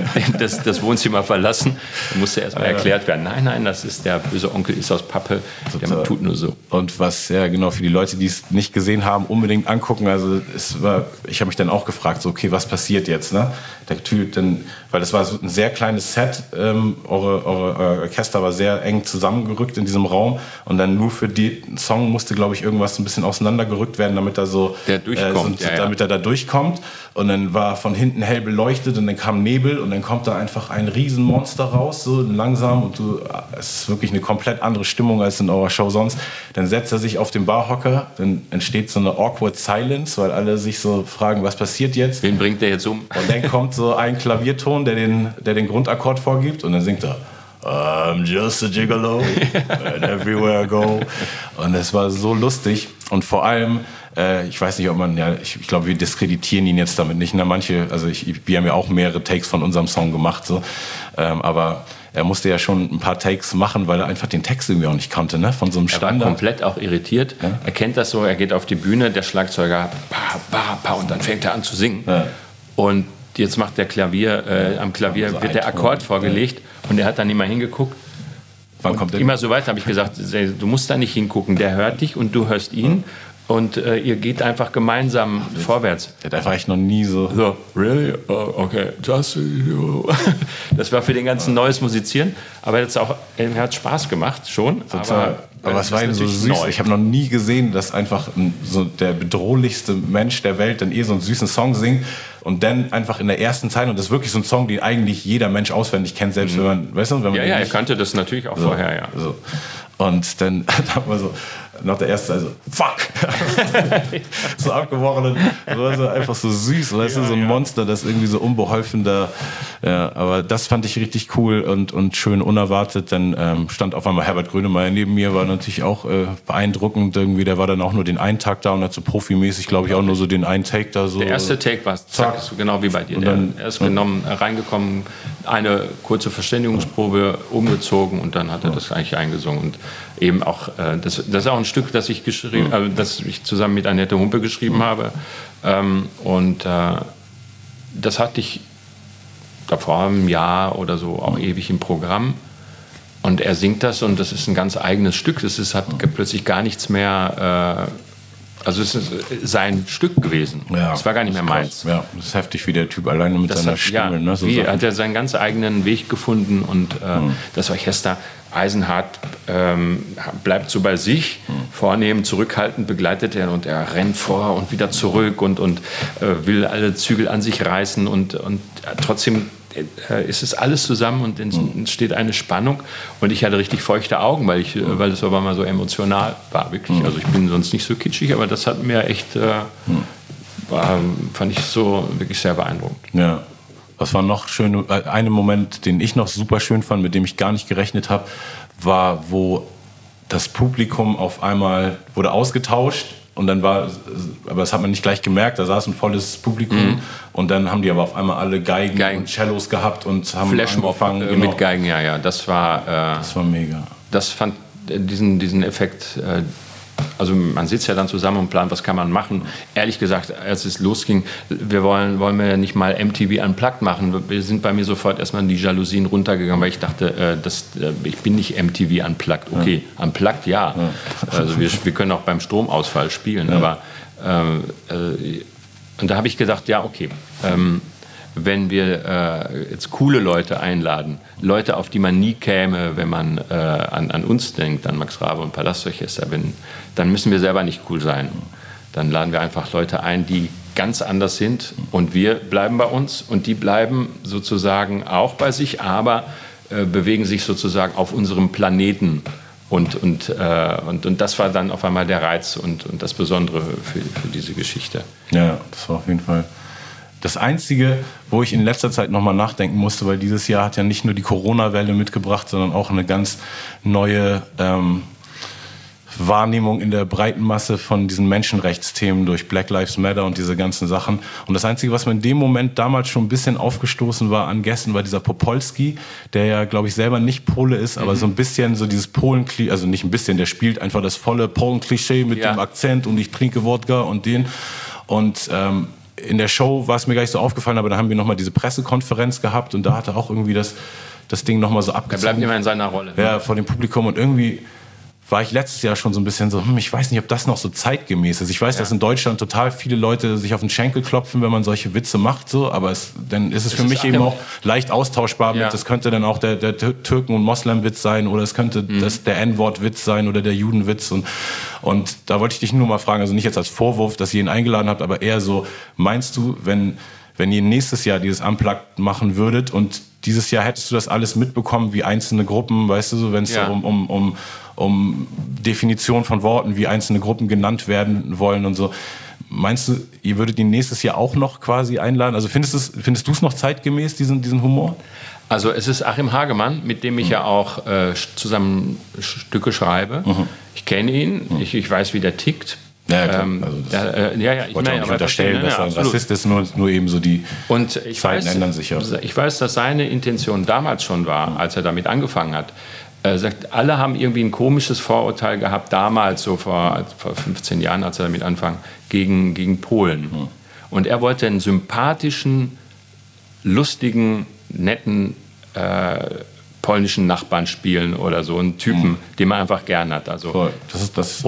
das Wohnzimmer verlassen. Da musste erstmal erklärt werden, nein, das ist der böse Onkel, ist aus Pappe, der tut nur so. Und was, für die Leute, die es nicht gesehen haben, unbedingt angucken. Also ich habe mich dann auch gefragt, so, okay, was passiert jetzt, ne? Der Typ, weil das war so ein sehr kleines Set, eure Orchester war sehr eng zusammengerückt in diesem Raum und dann nur für den Song musste, glaube ich, irgendwas ein bisschen auseinandergerückt werden, damit er damit er da durchkommt. Und dann war von hinten hell beleuchtet und dann kam Nebel und dann kommt da einfach ein Riesenmonster raus, so langsam, und es ist wirklich eine komplett andere Stimmung als in eurer Show sonst. Dann setzt er sich auf den Barhocker, dann entsteht so eine awkward silence, weil alle sich so fragen, was passiert jetzt? Wen bringt der jetzt um? Und dann kommt so ein Klavierton, der den Grundakkord vorgibt, und dann singt er I'm just a gigolo and everywhere I go. Und es war so lustig. Und vor allem, ich weiß nicht, ob ich glaube, wir diskreditieren ihn jetzt damit nicht. Wir haben ja auch mehrere Takes von unserem Song gemacht, so. Aber er musste ja schon ein paar Takes machen, weil er einfach den Text irgendwie auch nicht kannte, ne? Von so einem Standard. Er war komplett auch irritiert. Ja? Er kennt das so, er geht auf die Bühne, der Schlagzeuger, und dann fängt er an zu singen. Ja. Und jetzt macht der am Klavier wird der Akkord vorgelegt und er hat dann immer hingeguckt. Wann kommt der? Immer so weit habe ich gesagt, du musst da nicht hingucken, der hört dich und du hörst ihn. und ihr geht einfach gemeinsam vorwärts. Da war ich noch nie so. So, really? Oh, okay, just you. Das war für den ganzen neues Musizieren, aber jetzt auch, mir hat Spaß gemacht, schon. Aber es war eben so süß. Neu. Ich habe noch nie gesehen, dass einfach so der bedrohlichste Mensch der Welt dann so einen süßen Song singt und dann einfach in der ersten Zeile, und das ist wirklich so ein Song, den eigentlich jeder Mensch auswendig kennt, selbst wenn man, weißt du, wenn man er kannte das natürlich auch vorher, ja. So. Und dann haben wir so nach der ersten Zeile so, fuck! So abgebrochen. Das war so einfach so süß, weißt du, so ein Monster, das irgendwie so unbeholfen da. Ja, aber das fand ich richtig cool und schön unerwartet. Dann stand auf einmal Herbert Grönemeyer neben mir, war natürlich auch beeindruckend irgendwie. Der war dann auch nur den einen Tag da und hat so profimäßig, glaube ich, auch nur so den einen Take da so. Der erste Take war zack, so genau wie bei dir. Und dann, er ist reingekommen, eine kurze Verständigungsprobe umgezogen und dann hat er das eigentlich eingesungen. Und eben auch, das ist auch ein Stück, das ich das ich zusammen mit Annette Humpe geschrieben habe. Das hatte ich vor einem Jahr oder so auch ewig im Programm. Und er singt das und das ist ein ganz eigenes Stück. Hat plötzlich gar nichts mehr. Also es ist sein Stück gewesen. Ja, es war gar nicht mehr meins. Ja, das ist heftig, wie der Typ alleine mit seiner Stimme. Ja, ne, so hat er seinen ganz eigenen Weg gefunden und das Orchester Eisenhardt bleibt so bei sich, vornehm, zurückhaltend begleitet er und er rennt vor und wieder zurück und will alle Zügel an sich reißen und trotzdem ist es alles zusammen und entsteht eine Spannung und ich hatte richtig feuchte Augen, weil es aber mal so emotional war, wirklich. Also ich bin sonst nicht so kitschig, aber das hat mir echt, fand ich so wirklich sehr beeindruckend. Ja. Was war noch schön? Ein Moment, den ich noch super schön fand, mit dem ich gar nicht gerechnet habe, war, wo das Publikum auf einmal wurde ausgetauscht und dann aber das hat man nicht gleich gemerkt, da saß ein volles Publikum und dann haben die aber auf einmal alle Geigen und Cellos gehabt und haben angefangen mit Geigen, ja, das war mega. Das fand diesen Effekt. Also man sitzt ja dann zusammen und plant, was kann man machen. Ehrlich gesagt, als es losging, wollen wir ja nicht mal MTV Unplugged machen. Wir sind bei mir sofort erstmal die Jalousien runtergegangen, weil ich dachte, ich bin nicht MTV Unplugged. Okay, Unplugged, ja. Also wir können auch beim Stromausfall spielen. Aber und da habe ich gedacht, ja, okay, wenn wir jetzt coole Leute einladen, Leute, auf die man nie käme, wenn man an uns denkt, an Max Rabe und Palastorchester, dann müssen wir selber nicht cool sein. Dann laden wir einfach Leute ein, die ganz anders sind und wir bleiben bei uns und die bleiben sozusagen auch bei sich, aber bewegen sich sozusagen auf unserem Planeten. Und das war dann auf einmal der Reiz und das Besondere für diese Geschichte. Ja, das war auf jeden Fall das Einzige, wo ich in letzter Zeit nochmal nachdenken musste, weil dieses Jahr hat ja nicht nur die Corona-Welle mitgebracht, sondern auch eine ganz neue Wahrnehmung in der breiten Masse von diesen Menschenrechtsthemen durch Black Lives Matter und diese ganzen Sachen. Und das Einzige, was mir in dem Moment damals schon ein bisschen aufgestoßen war an Gästen, war dieser Popolski, der ja, glaube ich, selber nicht Pole ist, aber so ein bisschen so dieses Polen-Klischee, also nicht ein bisschen, der spielt einfach das volle Polen-Klischee mit dem Akzent und ich trinke Wodka und den. Und in der Show war es mir gar nicht so aufgefallen, aber da haben wir nochmal diese Pressekonferenz gehabt und da hat er auch irgendwie das Ding nochmal so abgezogen. Er bleibt immer in seiner Rolle. Ja, vor dem Publikum und irgendwie war ich letztes Jahr schon so ein bisschen so, ich weiß nicht, ob das noch so zeitgemäß ist. Ich weiß, dass in Deutschland total viele Leute sich auf den Schenkel klopfen, wenn man solche Witze macht, so, aber dann ist es für mich eben auch leicht austauschbar mit, das könnte dann auch der Türken- und Moslem-Witz sein oder es könnte der N-Wort-Witz sein oder der Judenwitz und da wollte ich dich nur mal fragen, also nicht jetzt als Vorwurf, dass ihr ihn eingeladen habt, aber eher so, meinst du, wenn ihr nächstes Jahr dieses Unplugged machen würdet und dieses Jahr hättest du das alles mitbekommen, wie einzelne Gruppen, weißt du, so, wenn es um Definition von Worten, wie einzelne Gruppen genannt werden wollen und so. Meinst du, ihr würdet ihn nächstes Jahr auch noch quasi einladen? Also findest du es noch zeitgemäß, diesen Humor? Also es ist Achim Hagemann, mit dem ich ja auch zusammen Stücke schreibe. Ich kenne ihn, ich weiß, wie der tickt. Ja, klar. Ich wollte auch nicht unterstellen, dass er ein Rassist ist, nur eben so die Zeiten ändern sich ja. Ich weiß, dass seine Intention damals schon war, als er damit angefangen hat. Sagt, alle haben irgendwie ein komisches Vorurteil gehabt, damals, so vor 15 Jahren, als er damit anfing, gegen Polen. Und er wollte einen sympathischen, lustigen, netten polnischen Nachbarn spielen oder so, einen Typen, den man einfach gern hat. Also Voll. Das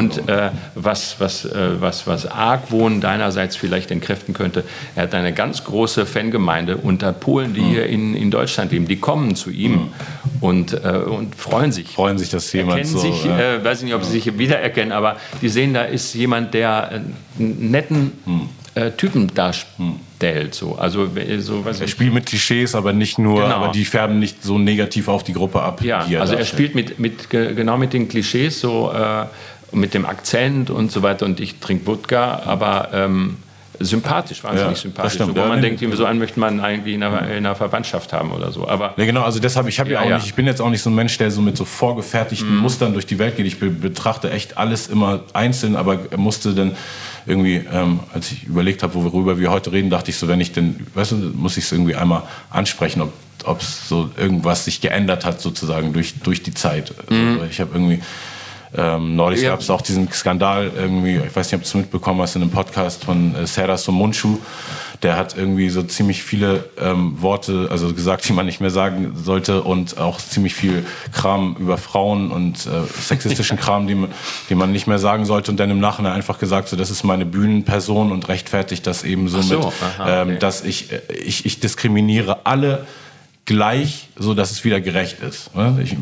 was Argwohn deinerseits vielleicht entkräften könnte, er hat eine ganz große Fangemeinde unter Polen, die hier in Deutschland leben. Die kommen zu ihm und freuen sich. Freuen sich, dass jemand erkennen sich, weiß nicht, ob sie sich wiedererkennen, aber die sehen, da ist jemand, der einen netten Typen darstellt. So. Also, er spielt mit Klischees, aber nicht nur, aber die färben nicht so negativ auf die Gruppe ab. Ja, also er spielt genau mit den Klischees, so mit dem Akzent und so weiter. Und ich trinke Wodka, aber sympathisch, wahnsinnig sympathisch. Stimmt, wo man denkt, so einen möchte man eigentlich in einer Verwandtschaft haben oder so. Aber ja, genau, also deshalb, ich bin jetzt auch nicht so ein Mensch, der so mit so vorgefertigten Mustern durch die Welt geht. Ich betrachte echt alles immer einzeln, aber musste dann irgendwie, als ich überlegt habe, worüber wir heute reden, dachte ich so, wenn ich denn, weißt du, muss ich es irgendwie einmal ansprechen, ob es so irgendwas sich geändert hat sozusagen durch die Zeit. Also ich habe irgendwie neulich gab es auch diesen Skandal irgendwie, ich weiß nicht, ob du es mitbekommen hast, in einem Podcast von Serdar Somuncu. Der hat irgendwie so ziemlich viele Worte, also gesagt, die man nicht mehr sagen sollte und auch ziemlich viel Kram über Frauen und sexistischen Kram, den man nicht mehr sagen sollte und dann im Nachhinein einfach gesagt, so, das ist meine Bühnenperson und rechtfertigt das eben so mit, dass ich diskriminiere alle gleich, so dass es wieder gerecht ist. Ich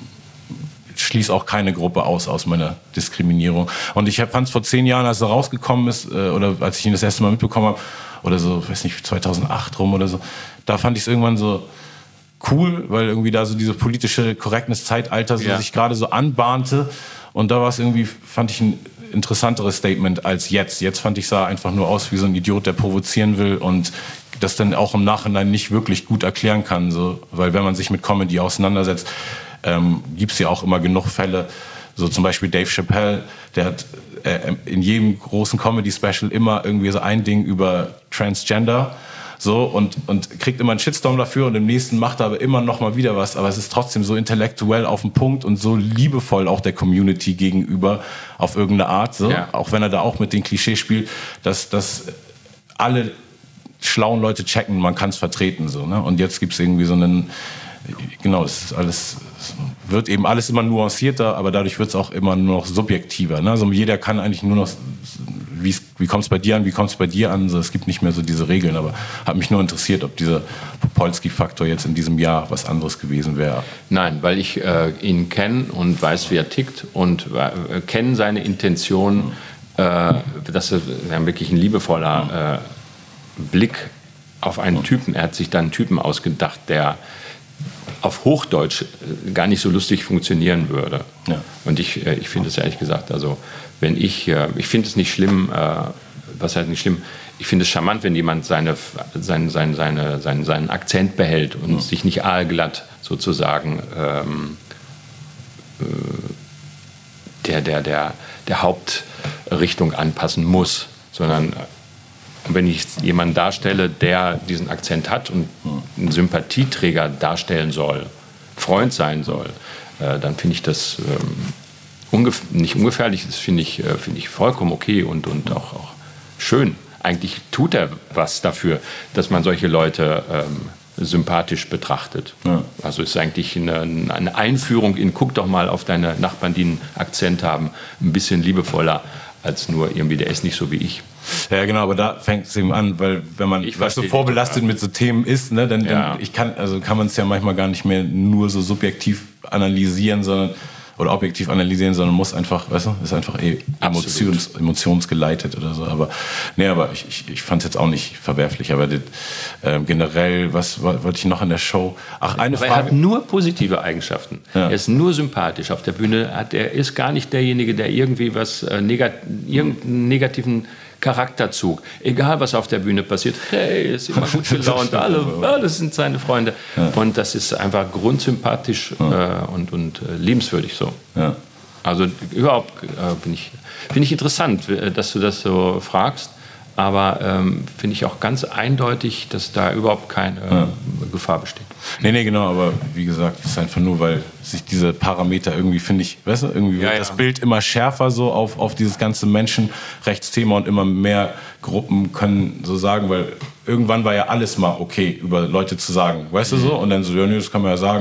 schließe auch keine Gruppe aus meiner Diskriminierung. Und ich fand es vor 10 Jahren, als er rausgekommen ist, oder als ich ihn das erste Mal mitbekommen habe, oder so, weiß nicht, 2008 rum oder so, da fand ich es irgendwann so cool, weil irgendwie da so diese politische Correctness-Zeitalter sich gerade so anbahnte. Und da war es irgendwie, fand ich ein interessanteres Statement als jetzt. Jetzt fand ich, sah einfach nur aus wie so ein Idiot, der provozieren will und das dann auch im Nachhinein nicht wirklich gut erklären kann. So, weil wenn man sich mit Comedy auseinandersetzt, gibt es ja auch immer genug Fälle, so zum Beispiel Dave Chappelle, der hat in jedem großen Comedy-Special immer irgendwie so ein Ding über Transgender so und kriegt immer einen Shitstorm dafür und im nächsten macht er aber immer noch mal wieder was, aber es ist trotzdem so intellektuell auf den Punkt und so liebevoll auch der Community gegenüber auf irgendeine Art, so, auch wenn er da auch mit den Klischees spielt, dass alle schlauen Leute checken, man kann es vertreten, so, ne? Und jetzt gibt es irgendwie so einen, genau, es ist alles, es wird eben alles immer nuancierter, aber dadurch wird es auch immer nur noch subjektiver. Ne? Also jeder kann eigentlich nur noch, wie kommt es bei dir an, wie kommt es bei dir an? So, es gibt nicht mehr so diese Regeln, aber hat mich nur interessiert, ob dieser Popolski-Faktor jetzt in diesem Jahr was anderes gewesen wäre. Nein, weil ich ihn kenne und weiß, wie er tickt und kenne seine Intention, dass er wirklich ein liebevoller Blick auf einen Typen, er hat sich dann einen Typen ausgedacht, der auf Hochdeutsch gar nicht so lustig funktionieren würde. Ja. Und ich finde es ehrlich gesagt, also wenn ich finde es nicht schlimm, was heißt nicht schlimm, ich finde es charmant, wenn jemand seinen Akzent behält und sich nicht aalglatt sozusagen der Hauptrichtung anpassen muss, sondern wenn ich jemanden darstelle, der diesen Akzent hat und einen Sympathieträger darstellen soll, Freund sein soll, dann finde ich das nicht ungefährlich, das finde ich vollkommen okay und auch schön. Eigentlich tut er was dafür, dass man solche Leute sympathisch betrachtet. Ja. Also ist eigentlich eine Einführung in, guck doch mal auf deine Nachbarn, die einen Akzent haben, ein bisschen liebevoller als nur irgendwie, der ist nicht so wie ich. Ja, genau, aber da fängt es eben an, weil wenn man so vorbelastet mit so Themen ist, ne, dann kann man es ja manchmal gar nicht mehr nur so subjektiv analysieren, oder objektiv analysieren, sondern muss einfach, weißt du, ist einfach emotionsgeleitet oder so. Aber ich fand es jetzt auch nicht verwerflich. Aber generell, was wollte ich noch in der Show? Ach, eine Frage. Er hat nur positive Eigenschaften. Ja. Er ist nur sympathisch. Auf der Bühne er ist gar nicht derjenige, der irgendwie irgendeinen negativen Charakterzug. Egal, was auf der Bühne passiert, hey, ist immer gut gelaunt, alle sind seine Freunde. Ja. Und das ist einfach grundsympathisch und liebenswürdig so. Ja. Also überhaupt finde ich interessant, dass du das so fragst, aber finde ich auch ganz eindeutig, dass da überhaupt keine Gefahr besteht. Nee, genau, aber wie gesagt, es ist einfach nur, weil sich diese Parameter irgendwie, finde ich, weißt du, irgendwie wird das Bild immer schärfer so auf dieses ganze Menschenrechtsthema und immer mehr Gruppen können so sagen, weil irgendwann war ja alles mal okay, über Leute zu sagen, weißt du so, und dann so, ja, nee, das kann man ja sagen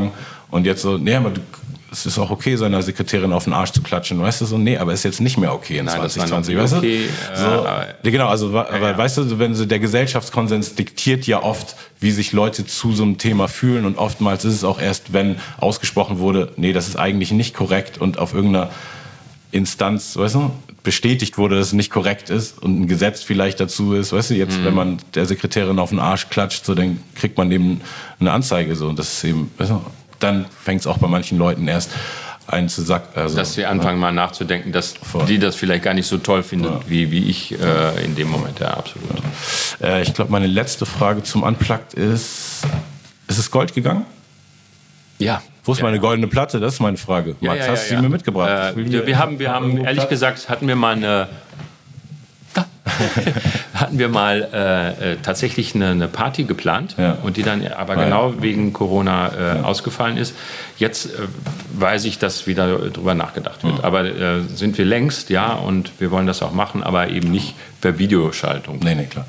Und jetzt so, nee, aber es ist auch okay, seiner Sekretärin auf den Arsch zu klatschen, weißt du, so, nee, aber ist jetzt nicht mehr okay in 2020, weißt du? Okay, so, genau, also, aber weißt du, wenn so der Gesellschaftskonsens diktiert ja oft, wie sich Leute zu so einem Thema fühlen und oftmals ist es auch erst, wenn ausgesprochen wurde, nee, das ist eigentlich nicht korrekt und auf irgendeiner Instanz, weißt du, bestätigt wurde, dass es nicht korrekt ist und ein Gesetz vielleicht dazu ist, weißt du, jetzt, wenn man der Sekretärin auf den Arsch klatscht, so, dann kriegt man eben eine Anzeige, so, und das ist eben, weißt du, dann fängt es auch bei manchen Leuten erst einen zu sagen. Also, dass sie anfangen mal nachzudenken, dass die das vielleicht gar nicht so toll finden, wie ich in dem Moment. Ja, absolut. Ich glaube, meine letzte Frage zum Unplugged ist es Gold gegangen? Ja. Wo ist meine goldene Platte? Das ist meine Frage. Max, hast du sie mir mitgebracht? Wir haben ehrlich gesagt, hatten wir mal tatsächlich eine Party geplant und die dann aber genau wegen Corona ausgefallen ist. Jetzt weiß ich, dass wieder drüber nachgedacht wird. Aber sind wir längst, und wir wollen das auch machen, aber eben nicht per Videoschaltung. Nee, klar.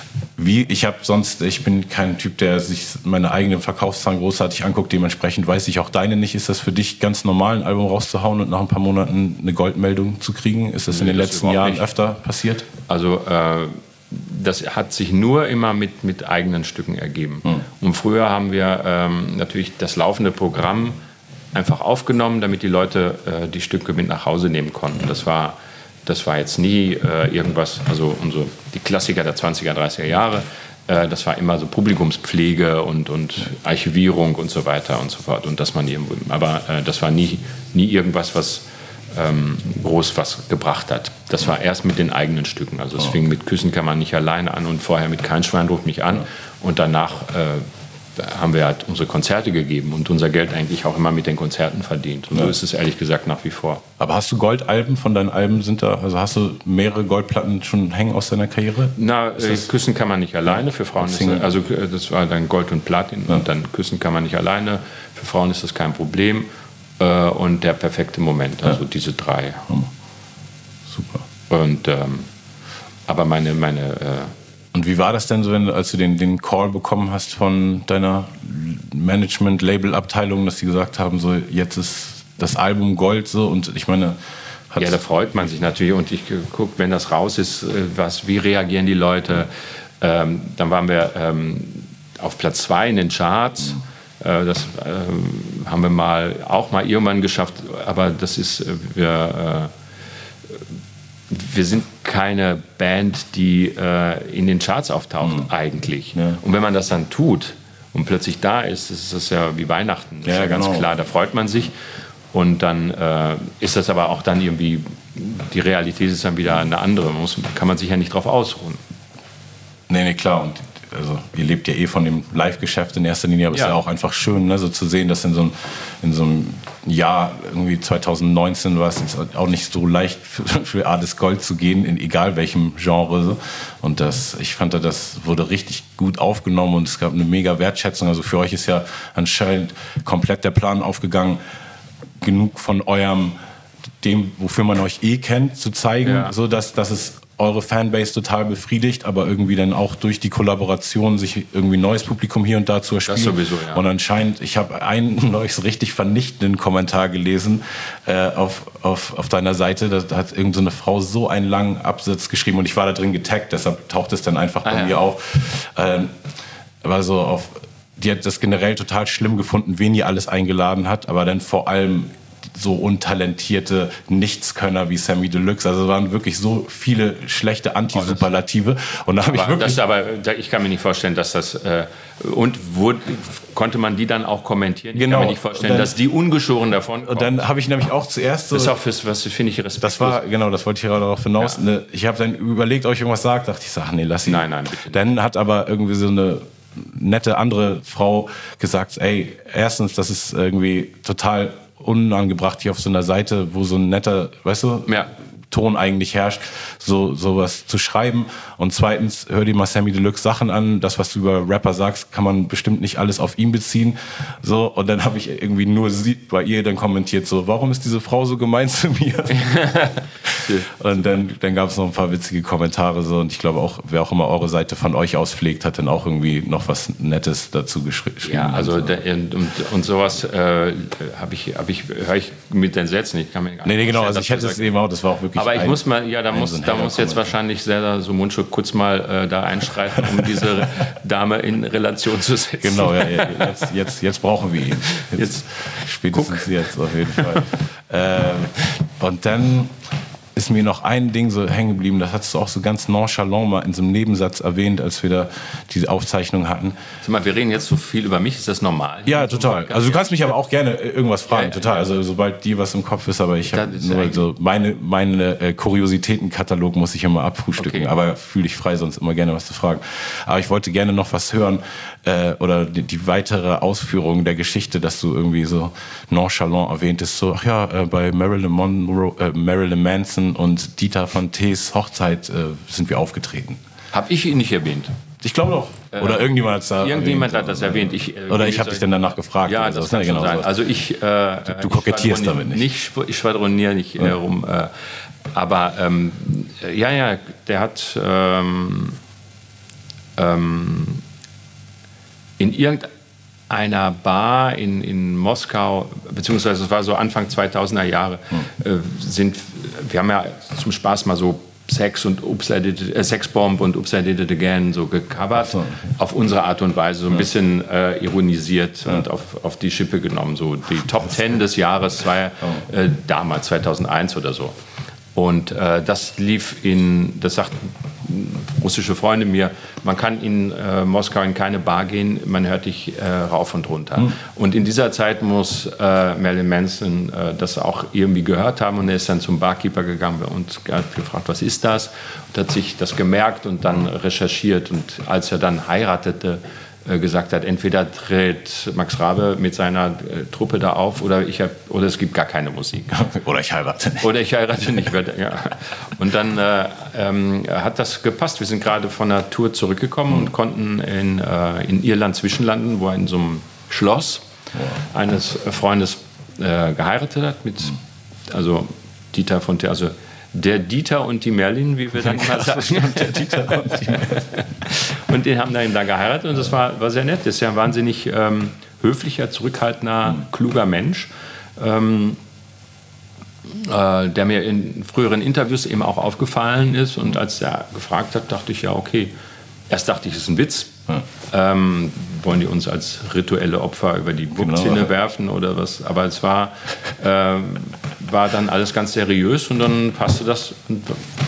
Ich bin kein Typ, der sich meine eigenen Verkaufszahlen großartig anguckt. Dementsprechend weiß ich auch deine nicht. Ist das für dich ganz normal, ein Album rauszuhauen und nach ein paar Monaten eine Goldmeldung zu kriegen? Ist das in den letzten Jahren öfter passiert? Also das hat sich nur immer mit eigenen Stücken ergeben. Und früher haben wir natürlich das laufende Programm einfach aufgenommen, damit die Leute die Stücke mit nach Hause nehmen konnten. Das war jetzt nie irgendwas, also die Klassiker der 20er, 30er Jahre, das war immer so Publikumspflege und Archivierung und so weiter und so fort. Und das war nie irgendwas, was groß was gebracht hat. Das war erst mit den eigenen Stücken. Also es fing mit Küssen kann man nicht alleine an und vorher mit Kein Schwein ruft mich an. Und danach haben wir halt unsere Konzerte gegeben und unser Geld eigentlich auch immer mit den Konzerten verdient. Und so ist es ehrlich gesagt nach wie vor. Aber hast du Goldalben von deinen Alben? Also hast du mehrere Goldplatten schon hängen aus deiner Karriere? Küssen kann man nicht alleine. Für Frauen das war dann Gold und Platin. Und dann Küssen kann man nicht alleine. Für Frauen ist das kein Problem. Und der perfekte Moment, also diese 3. Super. Und aber meine Und wie war das denn so, als du den Call bekommen hast von deiner Management-Label-Abteilung, dass die gesagt haben, so jetzt ist das Album Gold, so, und ich meine... da freut man sich natürlich und ich gucke, wenn das raus ist, wie reagieren die Leute. Dann waren wir auf Platz 2 in den Charts. Das haben wir auch mal irgendwann geschafft, aber das ist... Wir sind keine Band, die in den Charts auftaucht, eigentlich. Ja. Und wenn man das dann tut und plötzlich da ist das ja wie Weihnachten. Das ist ja ganz klar, da freut man sich. Und dann ist das aber auch dann irgendwie, die Realität ist dann wieder eine andere. Kann man sich ja nicht drauf ausruhen. Nee, klar. Und also ihr lebt ja von dem Live-Geschäft in erster Linie, aber es ist ja auch einfach schön, ne, so zu sehen, dass in so einem Jahr, irgendwie 2019, war es jetzt auch nicht so leicht für Ades Gold zu gehen, in egal welchem Genre. So. Und ich fand, das wurde richtig gut aufgenommen und es gab eine mega Wertschätzung. Also für euch ist ja anscheinend komplett der Plan aufgegangen, genug von dem, wofür man euch kennt, zu zeigen, so dass es eure Fanbase total befriedigt, aber irgendwie dann auch durch die Kollaboration sich irgendwie neues Publikum hier und da zu erspielen. Das sowieso, ja. Und anscheinend, ich habe einen neues richtig vernichtenden Kommentar gelesen auf deiner Seite, da hat irgend so eine Frau so einen langen Absatz geschrieben und ich war da drin getaggt, deshalb taucht es dann einfach bei mir auf. Die hat das generell total schlimm gefunden, wen ihr alles eingeladen hat, aber dann vor allem so untalentierte Nichtskönner wie Sammy Deluxe. Also es waren wirklich so viele schlechte Antisuperlative. Und da habe ich kann mir nicht vorstellen, dass das... konnte man die dann auch kommentieren? Ich kann mir nicht vorstellen, dass die ungeschoren davon kommen. Und dann habe ich nämlich auch zuerst so... Das ist auch was finde ich respektlos. Das wollte ich gerade darauf hinaus. Ja. Ich habe dann überlegt, ob ich irgendwas sage. Dachte ich, nee, lass ihn. Nein, bitte nicht. Dann hat aber irgendwie so eine nette andere Frau gesagt, erstens, das ist irgendwie total unangebracht hier auf so einer Seite, wo so ein netter, weißt du, Ton eigentlich herrscht, sowas zu schreiben. Und zweitens, hör dir mal Samy Deluxe Sachen an. Das, was du über Rapper sagst, kann man bestimmt nicht alles auf ihn beziehen. So, und dann habe ich irgendwie nur bei ihr dann kommentiert, so, warum ist diese Frau so gemein zu mir? Und dann gab es noch ein paar witzige Kommentare so, und ich glaube auch, wer auch immer eure Seite von euch aus pflegt, hat dann auch irgendwie noch was Nettes dazu geschrieben. Ja, also und sowas höre ich mit den Sätzen. Ich kann mir gar nicht genau, also ich hätte es eben auch, das war auch wirklich. Aber ich muss mal, ja, da muss jetzt wahrscheinlich Selda Somuncu kurz mal da einschreiten, um diese Dame in Relation zu setzen. Genau, ja, jetzt brauchen wir ihn. Spätestens jetzt auf jeden Fall. Und dann ist mir noch ein Ding so hängen geblieben, das hast du auch so ganz nonchalant mal in so einem Nebensatz erwähnt, als wir da diese Aufzeichnung hatten. Sag mal, wir reden jetzt so viel über mich, ist das normal? Ja, total. Also du kannst mich aber auch gerne irgendwas fragen, ja, total. Also sobald dir was im Kopf ist, aber ich habe nur so meine Kuriositätenkatalog muss ich immer abfrühstücken, aber fühle dich frei, sonst immer gerne was zu fragen. Aber ich wollte gerne noch was hören oder die weitere Ausführung der Geschichte, dass du irgendwie so nonchalant erwähntest, so, ach ja, bei Marilyn Manson und Dieter von Tees Hochzeit sind wir aufgetreten. Hab ich ihn nicht erwähnt? Ich glaube doch. Oder irgendjemand hat es da Irgendjemand hat das erwähnt. Oder ich habe dich dann danach gefragt. Ja, das kann schon sein. Also du kokettierst damit nicht. Ich schwadroniere nicht rum. Aber der hat in irgendeiner Bar in Moskau, beziehungsweise es war so Anfang 2000er Jahre, wir haben ja zum Spaß mal so Sexbomb und Oops, I Did It Again so gecovert, auf unsere Art und Weise, so ein bisschen ironisiert und auf die Schippe genommen. So die Top 10 des Jahres war damals, 2001 oder so. Und das lief das sagten russische Freunde mir, man kann in Moskau in keine Bar gehen, man hört dich rauf und runter. Und in dieser Zeit muss Marilyn Manson das auch irgendwie gehört haben, und er ist dann zum Barkeeper gegangen und hat gefragt, was ist das? Und hat sich das gemerkt und dann recherchiert, und als er dann heiratete, gesagt hat, entweder tritt Max Rabe mit seiner Truppe da auf oder es gibt gar keine Musik. Oder ich heirate nicht. Oder ich heirate nicht. Ja. Und dann hat das gepasst. Wir sind gerade von einer Tour zurückgekommen und konnten in Irland zwischenlanden, wo er in so einem Schloss eines Freundes geheiratet hat, also Dieter von Tees, also der Dieter und die Merlin, wie wir dann mal sagen. Der Dieter und die Merlin. Und die haben dann da geheiratet, und das war sehr nett. Das ist ja ein wahnsinnig höflicher, zurückhaltender, kluger Mensch, der mir in früheren Interviews eben auch aufgefallen ist. Und als er gefragt hat, dachte ich, ja, okay. Erst dachte ich, es ist ein Witz. Wollen die uns als rituelle Opfer über die Burgzinne werfen oder was? Aber es war dann alles ganz seriös, und dann passte das. Und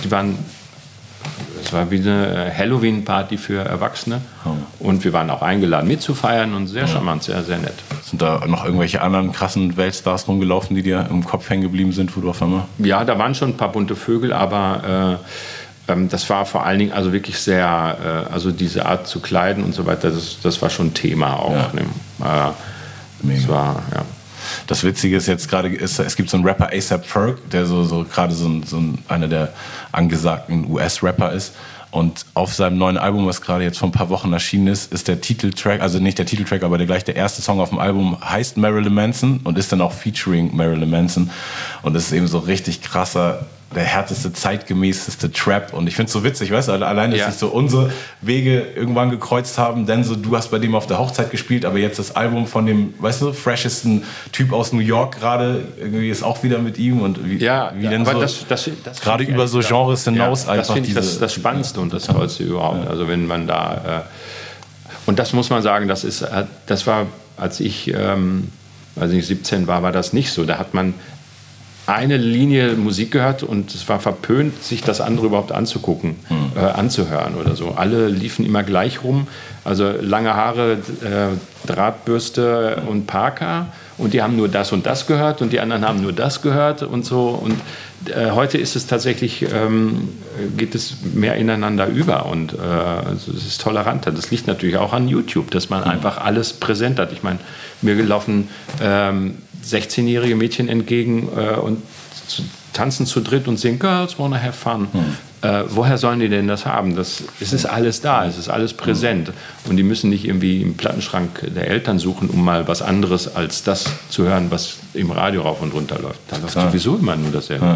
es war wie eine Halloween-Party für Erwachsene. Und wir waren auch eingeladen mitzufeiern, und sehr charmant, sehr, sehr nett. Sind da noch irgendwelche anderen krassen Weltstars rumgelaufen, die dir im Kopf hängen geblieben sind, wo du auf einmal? Ja, da waren schon ein paar bunte Vögel, aber das war vor allen Dingen also wirklich sehr, also diese Art zu kleiden und so weiter, das war schon Thema auch. Ja. Das war, ja. Das Witzige ist jetzt gerade, es gibt so einen Rapper, A$AP Ferg, der so gerade so einer der angesagten US-Rapper ist. Und auf seinem neuen Album, was gerade jetzt vor ein paar Wochen erschienen ist der Titeltrack, also nicht der Titeltrack, aber der erste Song auf dem Album heißt Marilyn Manson und ist dann auch featuring Marilyn Manson. Und das ist eben so richtig krasser, der härteste, zeitgemäßeste Trap. Und ich finde es so witzig, weißt du, allein, dass sich so unsere Wege irgendwann gekreuzt haben, denn so, du hast bei dem auf der Hochzeit gespielt, aber jetzt das Album von dem, weißt du, freshesten Typ aus New York gerade, irgendwie ist auch wieder mit ihm, und wie denn aber so, das gerade über so Genres hinaus einfach. Das finde ich das Spannendste und das Tollste überhaupt. Ja. Also wenn man da, und das muss man sagen, das war, als ich 17 war das nicht so. Da hat man eine Linie Musik gehört, und es war verpönt, sich das andere überhaupt anzugucken, anzuhören oder so. Alle liefen immer gleich rum, also lange Haare, Drahtbürste und Parker, und die haben nur das und das gehört, und die anderen haben nur das gehört und so. Und heute ist es tatsächlich, geht es mehr ineinander über, und also es ist toleranter. Das liegt natürlich auch an YouTube, dass man einfach alles präsent hat. Ich meine, mir laufen 16-jährige Mädchen entgegen und tanzen zu dritt und singen Girls Wanna Have Fun. Woher sollen die denn das haben? Es ist alles da, es ist alles präsent. Und die müssen nicht irgendwie im Plattenschrank der Eltern suchen, um mal was anderes als das zu hören, was im Radio rauf und runter läuft. Da läuft sowieso immer nur dasselbe.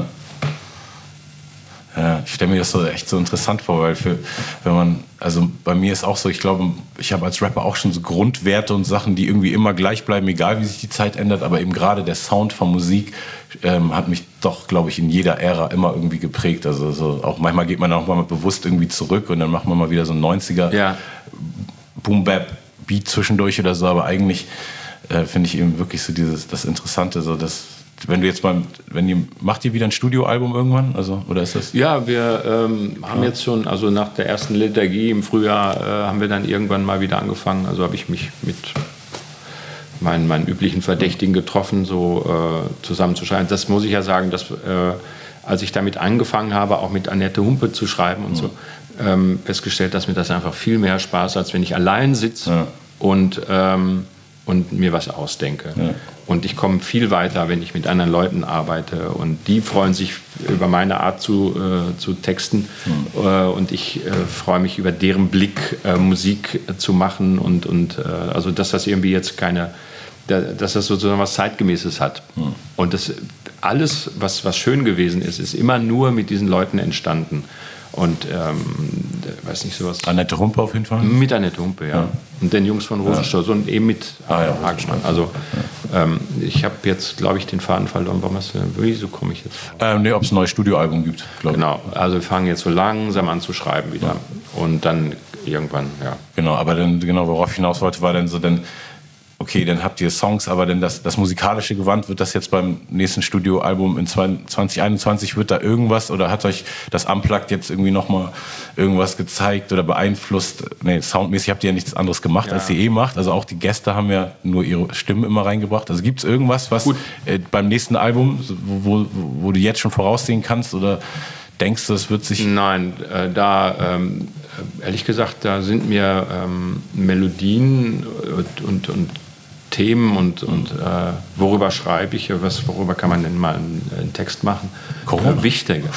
Ja, ich stelle mir das so echt so interessant vor, weil wenn man, also bei mir ist auch so, ich glaube, ich habe als Rapper auch schon so Grundwerte und Sachen, die irgendwie immer gleich bleiben, egal wie sich die Zeit ändert, aber eben gerade der Sound von Musik hat mich doch, glaube ich, in jeder Ära immer irgendwie geprägt. Also so, auch manchmal geht man auch mal bewusst irgendwie zurück und dann macht man mal wieder so ein 90er Boom-Bap-Beat zwischendurch oder so, aber eigentlich finde ich eben wirklich so das Interessante, so das. Wenn du jetzt mal, macht ihr wieder ein Studioalbum irgendwann? Also, oder ist das? Ja, wir haben jetzt schon, also nach der ersten Liturgie im Frühjahr haben wir dann irgendwann mal wieder angefangen. Also habe ich mich mit meinen üblichen Verdächtigen getroffen, so zusammenzuschreiben. Das muss ich ja sagen, dass als ich damit angefangen habe, auch mit Annette Humpe zu schreiben und so, festgestellt, dass mir das einfach viel mehr Spaß, als wenn ich allein sitze und mir was ausdenke. Ja. Und ich komme viel weiter, wenn ich mit anderen Leuten arbeite. Und die freuen sich über meine Art zu texten. Und ich freue mich über deren Blick, Musik zu machen. Und also, dass das irgendwie jetzt dass das sozusagen was Zeitgemäßes hat. Und das alles, was schön gewesen ist immer nur mit diesen Leuten entstanden. Und weiß nicht, sowas. Annette Humpe auf jeden Fall? Mit Annette Humpe, ja. Und den Jungs von Rosenstoß und eben mit Hagenschmann. Also ich habe jetzt, glaube ich, den Faden verloren. Wieso komme ich jetzt? Nee, ob es ein neues Studioalbum gibt, glaube ich. Genau, also wir fangen jetzt so langsam an zu schreiben wieder. Ja. Und dann irgendwann, Genau, aber dann, worauf ich hinaus wollte, war dann so, okay, dann habt ihr Songs, aber dann das musikalische Gewand, wird das jetzt beim nächsten Studioalbum in 2021, wird da irgendwas oder hat euch das Unplugged jetzt irgendwie nochmal irgendwas gezeigt oder beeinflusst? Nee, soundmäßig habt ihr ja nichts anderes gemacht, als ihr macht. Also auch die Gäste haben ja nur ihre Stimmen immer reingebracht. Also gibt es irgendwas, was beim nächsten Album, wo du jetzt schon voraussehen kannst oder denkst du, es wird sich... Nein, ehrlich gesagt, da sind mir Melodien und Themen und worüber schreibe ich, worüber kann man denn mal einen Text machen, wichtiger.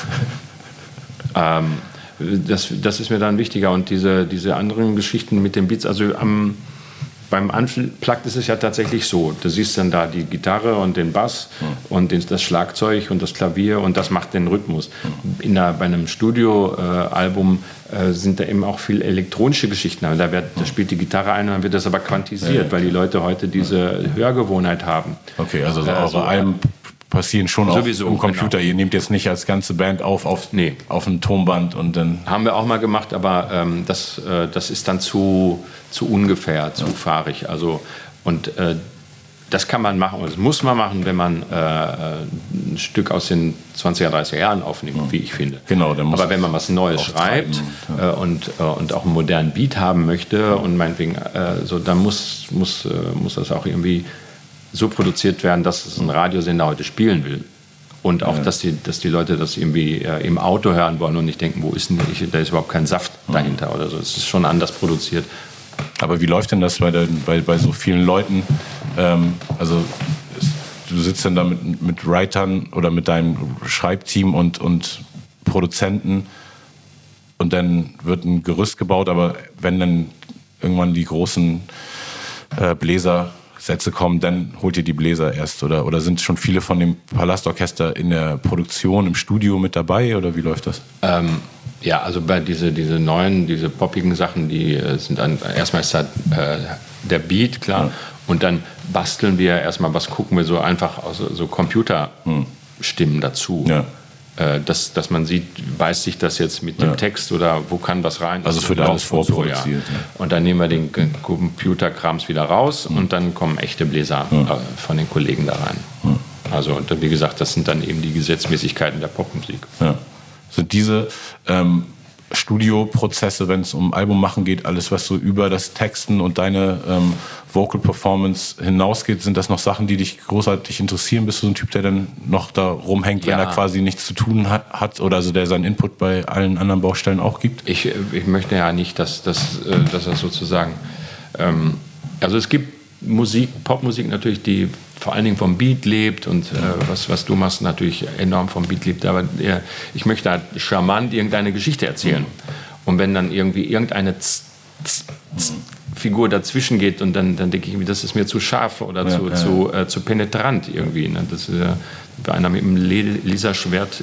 Das ist mir dann wichtiger. Und diese anderen Geschichten mit den Beats, also beim Unplugged ist es ja tatsächlich so, du siehst dann da die Gitarre und den Bass und das Schlagzeug und das Klavier und das macht den Rhythmus. Bei einem Studioalbum sind da eben auch viel elektronische Geschichten. Da spielt die Gitarre ein und dann wird das aber quantisiert, weil die Leute heute diese Hörgewohnheit haben. Okay, also eure Alben passieren schon sowieso, auch im Computer. Genau. Ihr nehmt jetzt nicht als ganze Band auf ein Tonband und dann... Haben wir auch mal gemacht, aber das ist dann zu ungefähr, zu fahrig. Also, und das kann man machen, oder das muss man machen, wenn man ein Stück aus den 20er, 30er Jahren aufnimmt, wie ich finde. Genau, aber wenn man was Neues schreibt und auch einen modernen Beat haben möchte und meinetwegen, dann muss das auch irgendwie so produziert werden, dass es ein Radiosender heute spielen will. Und auch, dass die Leute das irgendwie im Auto hören wollen und nicht denken, wo ist denn da ist überhaupt kein Saft dahinter oder so. Es ist schon anders produziert. Aber wie läuft denn das bei so vielen Leuten? Also du sitzt dann da mit Writern oder mit deinem Schreibteam und Produzenten und dann wird ein Gerüst gebaut, aber wenn dann irgendwann die großen Bläsersätze kommen, dann holt ihr die Bläser erst oder sind schon viele von dem Palastorchester in der Produktion, im Studio mit dabei oder wie läuft das? Ja, also bei diese neuen, diese poppigen Sachen, die sind dann, erstmal ist da der Beat, klar, und dann basteln wir erstmal, was gucken wir so einfach aus so Computerstimmen dazu. Ja. Dass man sieht, beißt sich das jetzt mit dem Text oder wo kann was rein? Also es wird alles vorproduziert. So, ja. Und dann nehmen wir den Computerkrams wieder raus und dann kommen echte Bläser von den Kollegen da rein. Also wie gesagt, das sind dann eben die Gesetzmäßigkeiten der Popmusik. Ja. Sind diese Studioprozesse, wenn es um Album machen geht, alles was so über das Texten und deine Vocal Performance hinausgeht, sind das noch Sachen, die dich großartig interessieren? Bist du so ein Typ, der dann noch da rumhängt, wenn er quasi nichts zu tun hat oder also der seinen Input bei allen anderen Baustellen auch gibt? Ich möchte ja nicht, dass das sozusagen also es gibt Popmusik natürlich, die vor allen Dingen vom Beat lebt und was du machst, natürlich enorm vom Beat lebt. Aber ich möchte halt charmant irgendeine Geschichte erzählen. Und wenn dann irgendwie irgendeine Figur dazwischen geht und dann denke ich irgendwie, das ist mir zu scharf oder zu penetrant irgendwie. Ne? Das ist bei einer mit einem Laserschwert.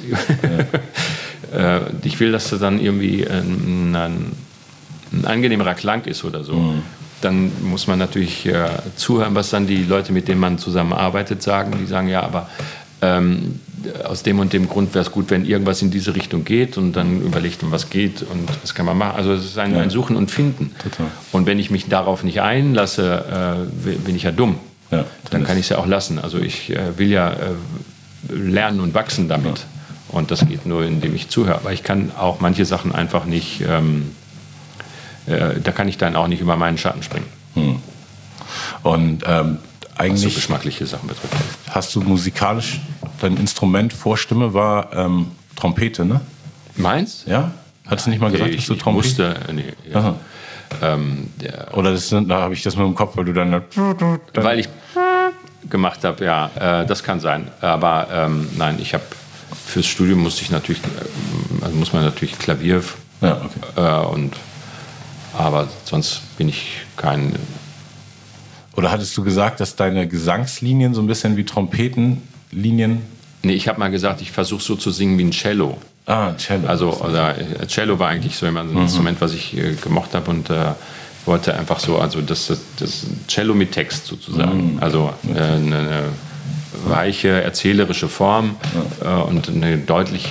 Ich will, dass das dann irgendwie ein angenehmerer Klang ist oder so. Dann muss man natürlich zuhören, was dann die Leute, mit denen man zusammenarbeitet, sagen. Die sagen, ja, aber aus dem und dem Grund wäre es gut, wenn irgendwas in diese Richtung geht, und dann überlegt man, was geht und was kann man machen. Also es ist ein Suchen und Finden. Total. Und wenn ich mich darauf nicht einlasse, bin ich ja dumm. Ja, dann kann ich es ja auch lassen. Also ich will ja lernen und wachsen damit. Und das geht nur, indem ich zuhöre. Aber ich kann auch manche Sachen einfach nicht, da kann ich dann auch nicht über meinen Schatten springen. Und eigentlich, was so geschmackliche Sachen betrifft. Hast du musikalisch, dein Instrument vor Stimme war Trompete, ne? Meins? Ja? Hattest du nicht mal gesagt, dass du Trompete? Oder da habe ich das nur im Kopf, weil du dann... Weil ich gemacht habe, ja, das kann sein. Aber nein, ich habe fürs Studium muss man natürlich Klavier aber sonst bin ich kein... Oder hattest du gesagt, dass deine Gesangslinien so ein bisschen wie Trompetenlinien... Nee, ich habe mal gesagt, ich versuche so zu singen wie ein Cello. Cello. Also Cello war eigentlich so immer ein Instrument, was ich gemocht habe, und wollte einfach so, also das Cello mit Text sozusagen. Also eine weiche, erzählerische Form und eine deutlich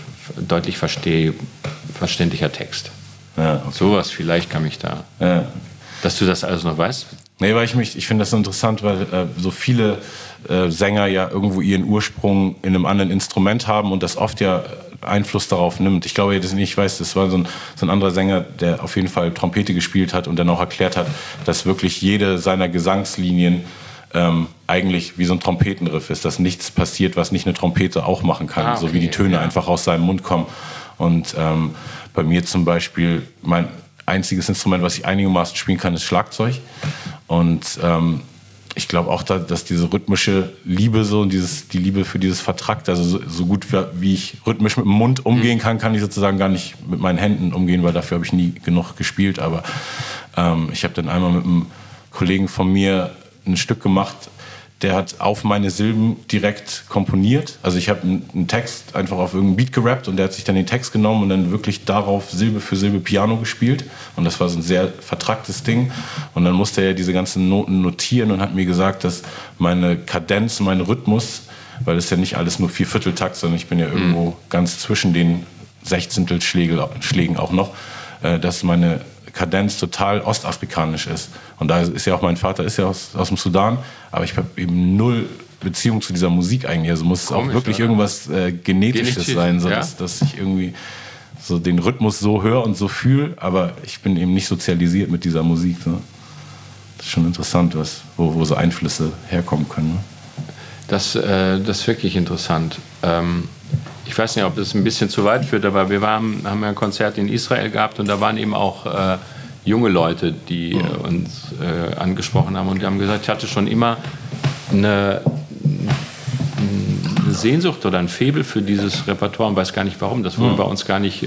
verständlicher Text. Ja, okay. Sowas vielleicht kann mich da... Ja. Dass du das alles noch weißt? Nee, weil ich finde das so interessant, weil so viele Sänger ja irgendwo ihren Ursprung in einem anderen Instrument haben und das oft ja Einfluss darauf nimmt. Ich glaube, ich weiß, das war so ein anderer Sänger, der auf jeden Fall Trompete gespielt hat und dann auch erklärt hat, dass wirklich jede seiner Gesangslinien eigentlich wie so ein Trompetenriff ist, dass nichts passiert, was nicht eine Trompete auch machen kann, so wie die Töne einfach aus seinem Mund kommen. Und bei mir zum Beispiel, mein einziges Instrument, was ich einigermaßen spielen kann, ist Schlagzeug. Und ich glaube auch, dass diese rhythmische Liebe so und die Liebe für dieses Vertrackte, also so gut wie ich rhythmisch mit dem Mund umgehen kann ich sozusagen gar nicht mit meinen Händen umgehen, weil dafür habe ich nie genug gespielt. Aber ich habe dann einmal mit einem Kollegen von mir ein Stück gemacht, der hat auf meine Silben direkt komponiert. Also ich habe einen Text einfach auf irgendeinen Beat gerappt und der hat sich dann den Text genommen und dann wirklich darauf Silbe für Silbe Piano gespielt. Und das war so ein sehr vertracktes Ding. Und dann musste er diese ganzen Noten notieren und hat mir gesagt, dass meine Kadenz, mein Rhythmus, weil es ja nicht alles nur 4/4-Takt, sondern ich bin ja irgendwo ganz zwischen den Sechzehntelschlägen auch noch, dass meine Kadenz total ostafrikanisch ist. Und da ist ja auch mein Vater ist ja aus dem Sudan, aber ich habe eben null Beziehung zu dieser Musik eigentlich. Also muss es auch wirklich irgendwas Genetisches sein, so dass ich irgendwie so den Rhythmus so höre und so fühle, aber ich bin eben nicht sozialisiert mit dieser Musik. So. Das ist schon interessant, wo so Einflüsse herkommen können. Ne? Das ist wirklich interessant. Ich weiß nicht, ob das ein bisschen zu weit führt, aber wir haben ja ein Konzert in Israel gehabt und da waren eben auch junge Leute, die uns angesprochen haben und die haben gesagt, ich hatte schon immer eine Sehnsucht oder ein Faible für dieses Repertoire und weiß gar nicht warum. Das wurde bei uns gar nicht,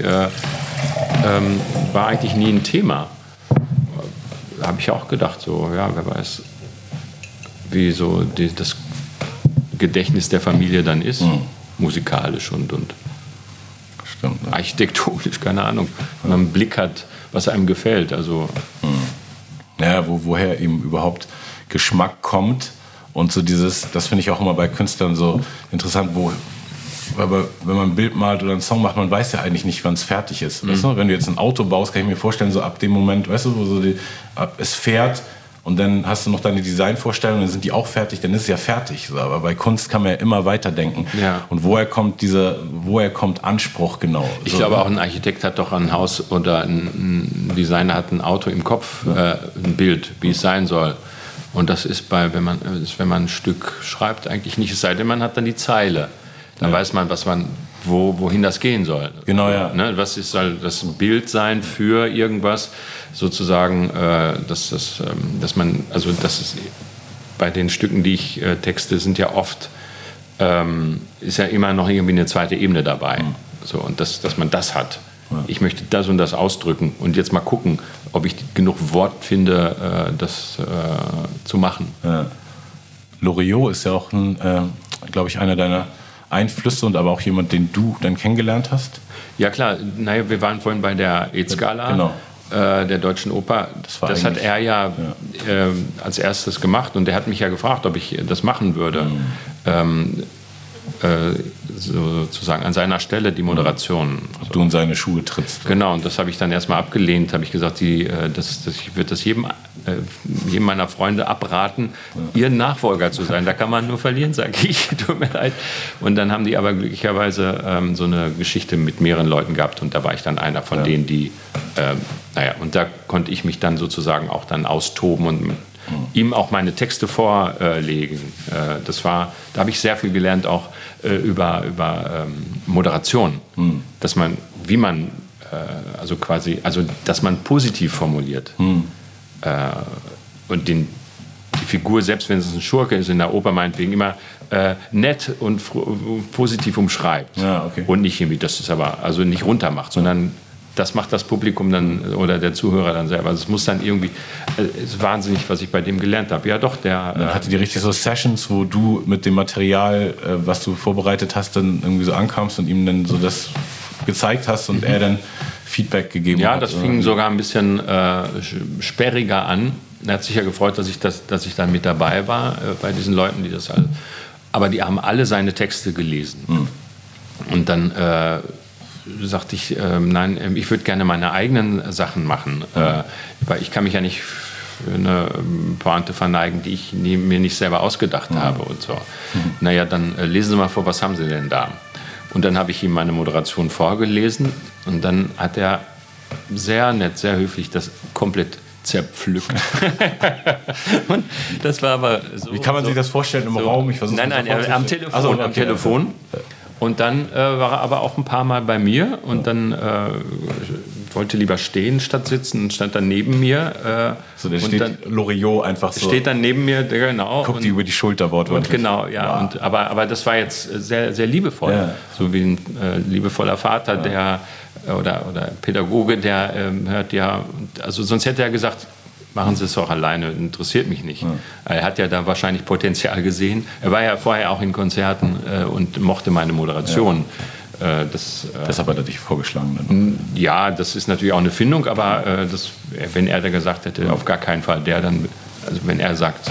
war eigentlich nie ein Thema. Habe ich auch gedacht, so, ja, wer weiß, wie so das Gedächtnis der Familie dann ist. Musikalisch und Stimmt, ne? Architektonisch, keine Ahnung. Wenn man einen Blick hat, was einem gefällt. Also. Ja, woher eben überhaupt Geschmack kommt. Und so das finde ich auch immer bei Künstlern so interessant, weil wenn man ein Bild malt oder einen Song macht, man weiß ja eigentlich nicht, wann es fertig ist. Weißt du? Wenn du jetzt ein Auto baust, kann ich mir vorstellen, so ab dem Moment, weißt du, wo so es fährt, und dann hast du noch deine Designvorstellungen, dann sind die auch fertig, dann ist es ja fertig. Aber bei Kunst kann man ja immer weiterdenken. Ja. Und woher kommt Anspruch genau? Ich glaube auch, ein Architekt hat doch ein Haus oder ein Designer hat ein Auto im Kopf, ein Bild, wie es sein soll. Und das ist wenn man ein Stück schreibt, eigentlich nicht. Es sei denn, man hat dann die Zeile. Dann weiß man, wohin das gehen soll. Genau, ja. Ne, soll das ein Bild sein für irgendwas, sozusagen, dass bei den Stücken, die ich texte, sind ja oft, ist ja immer noch irgendwie eine zweite Ebene dabei. So, und dass man das hat. Ja. Ich möchte das und das ausdrücken und jetzt mal gucken, ob ich genug Wort finde, das zu machen. Ja. Loriot ist ja auch, glaube ich, einer deiner Einflüsse und aber auch jemand, den du dann kennengelernt hast. Ja klar, naja, wir waren vorhin bei der ETH-Gala. Genau. Der Deutschen Oper, das hat er ja, als erstes gemacht und er hat mich ja gefragt, ob ich das machen würde. Sozusagen an seiner Stelle die Moderation. Ob du in seine Schuhe trittst. Genau, und das habe ich dann erstmal abgelehnt. Habe ich gesagt, ich würde das jedem meiner Freunde abraten, ihr Nachfolger zu sein. Da kann man nur verlieren, sage ich. Tut mir leid. Und dann haben die aber glücklicherweise so eine Geschichte mit mehreren Leuten gehabt und da war ich dann einer von denen, die, und da konnte ich mich dann sozusagen auch dann austoben und ihm auch meine Texte vorlegen. Da habe ich sehr viel gelernt, auch über Moderation, dass man, dass man positiv formuliert. Und die Figur, selbst wenn es ein Schurke ist, in der Oper meinetwegen immer nett und positiv umschreibt. Ja, okay. Und nicht irgendwie, das ist aber, also nicht runter macht, sondern das macht das Publikum dann oder der Zuhörer dann selber. Also es muss dann irgendwie, ist wahnsinnig, was ich bei dem gelernt habe. Ja doch, dann hatte die richtig so Sessions, wo du mit dem Material, was du vorbereitet hast, dann irgendwie so ankamst und ihm dann so das gezeigt hast und er dann Feedback gegeben hat. Ja, das fing sogar ein bisschen sperriger an. Er hat sich ja gefreut, dass ich dann mit dabei war bei diesen Leuten, die das alle. Aber die haben alle seine Texte gelesen. Und dann sagte ich, nein, ich würde gerne meine eigenen Sachen machen, weil ich kann mich ja nicht für eine Pointe verneigen, die ich mir nicht selber ausgedacht habe und so. Naja, dann lesen Sie mal vor, was haben Sie denn da? Und dann habe ich ihm meine Moderation vorgelesen und dann hat er sehr nett, sehr höflich das komplett zerpflückt. Und das war aber so. Wie kann man sich das vorstellen im Raum? Nein, am Telefon. Am Telefon. Und dann war er aber auch ein paar Mal bei mir und dann wollte lieber stehen statt sitzen und stand dann neben mir. So, der steht dann, Loriot einfach so. Steht dann neben mir, genau. Guckt die über die Schulter wortwörtlich. Genau, ja. Wow. Aber das war jetzt sehr, sehr liebevoll. Ja. So wie ein liebevoller Vater, der oder Pädagoge, der hört ja, also sonst hätte er gesagt, machen Sie es doch alleine, interessiert mich nicht. Ja. Er hat ja da wahrscheinlich Potenzial gesehen. Er war ja vorher auch in Konzerten und mochte meine Moderation. Ja. Deshalb hat er dich vorgeschlagen. Dann. Ja, das ist natürlich auch eine Findung, aber wenn er da gesagt hätte, auf gar keinen Fall also wenn er sagt,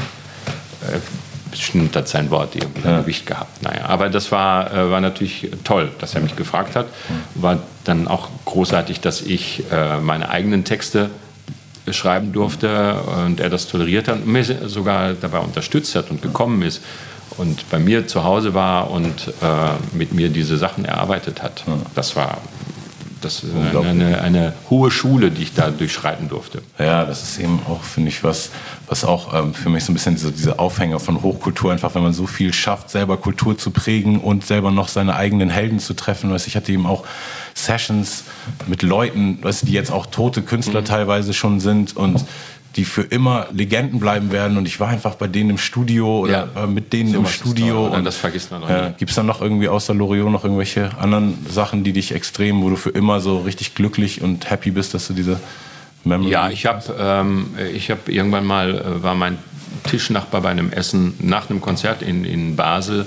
bestimmt hat sein Wort irgendwie Gewicht gehabt. Naja, aber das war natürlich toll, dass er mich gefragt hat. War dann auch großartig, dass ich meine eigenen Texte schreiben durfte und er das toleriert hat und mir sogar dabei unterstützt hat und gekommen ist und bei mir zu Hause war und mit mir diese Sachen erarbeitet hat. Das ist eine hohe Schule, die ich da durchschreiten durfte. Ja, das ist eben auch, finde ich, was auch für mich so ein bisschen diese Aufhänger von Hochkultur, einfach wenn man so viel schafft, selber Kultur zu prägen und selber noch seine eigenen Helden zu treffen. Ich hatte eben auch Sessions mit Leuten, die jetzt auch tote Künstler teilweise schon sind und die für immer Legenden bleiben werden. Und ich war einfach bei denen im Studio oder mit denen im Studio. Und das vergisst man noch nicht. Gibt es dann noch irgendwie außer Loriot noch irgendwelche anderen Sachen, die dich extrem, wo du für immer so richtig glücklich und happy bist, dass du diese Memory... Ja, ich hab irgendwann mal, war mein Tischnachbar bei einem Essen nach einem Konzert in Basel,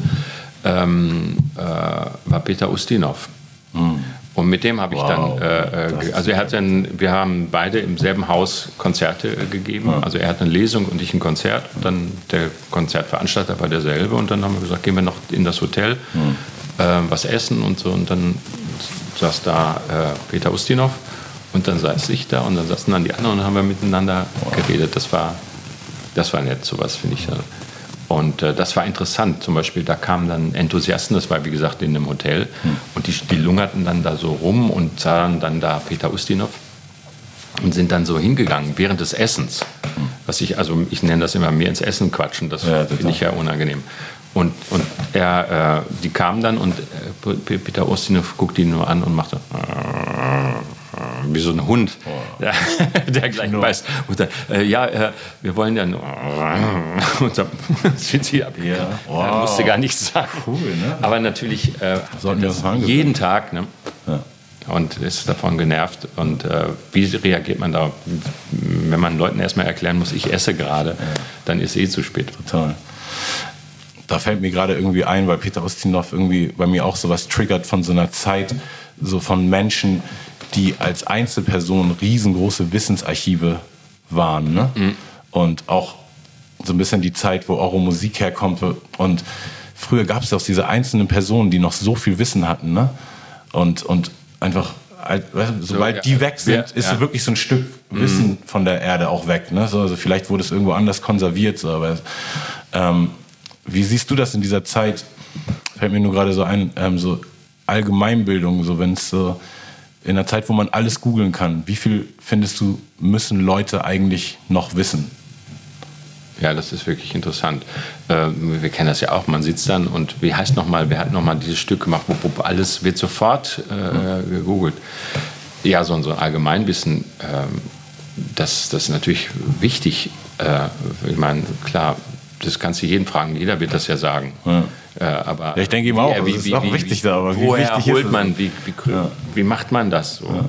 war Peter Ustinov. Und mit dem habe ich wir haben beide im selben Haus Konzerte gegeben. Ja. Also er hat eine Lesung und ich ein Konzert. Und dann der Konzertveranstalter war derselbe. Und dann haben wir gesagt, gehen wir noch in das Hotel, was essen und so. Und dann saß da Peter Ustinov und dann saß ich da und dann saßen dann die anderen und dann haben wir miteinander geredet. Das war nett, sowas finde ich. Und das war interessant. Zum Beispiel, da kamen dann Enthusiasten, das war wie gesagt in einem Hotel, und die lungerten dann da so rum und sahen dann da Peter Ustinov und sind dann so hingegangen während des Essens. Ich nenne das immer mir ins Essen quatschen, das finde ich ja unangenehm. Und die kamen dann und Peter Ustinov guckte ihn nur an und machte wie so ein Hund, der gleich beißt. Und dann, wir wollen dann... Und dann sind sie ab. Ja. Wow. Musste gar nichts sagen. Cool, ne? Aber natürlich sollten wir das mal jeden Tag, ne? Ja. Und ist davon genervt. Und wie reagiert man da, wenn man Leuten erstmal erklären muss, ich esse gerade, dann ist zu spät. Total. Da fällt mir gerade irgendwie ein, weil Peter Ustinov irgendwie bei mir auch sowas triggert von so einer Zeit, so von Menschen, die als Einzelpersonen riesengroße Wissensarchive waren. Ne? Mhm. Und auch so ein bisschen die Zeit, wo eure Musik herkommt. Und früher gab es auch diese einzelnen Personen, die noch so viel Wissen hatten. Ne? Und einfach, sobald die weg sind, ist so wirklich so ein Stück Wissen von der Erde auch weg. Ne? So, also vielleicht wurde es irgendwo anders konserviert. So, aber wie siehst du das in dieser Zeit? Fällt mir nur gerade so ein, so Allgemeinbildung, so wenn es so in einer Zeit, wo man alles googeln kann, wie viel findest du, müssen Leute eigentlich noch wissen? Ja, das ist wirklich interessant. Wir kennen das ja auch, man sitzt dann und wer hat nochmal dieses Stück gemacht, alles wird sofort gegoogelt. Ja, so ein Allgemeinwissen, das ist natürlich wichtig. Ich meine, klar, das kannst du jeden fragen, jeder wird das ja sagen. Ja. Aber ich denke ihm auch, das ist auch wichtig da. Aber woher holt man, wie macht man das? So?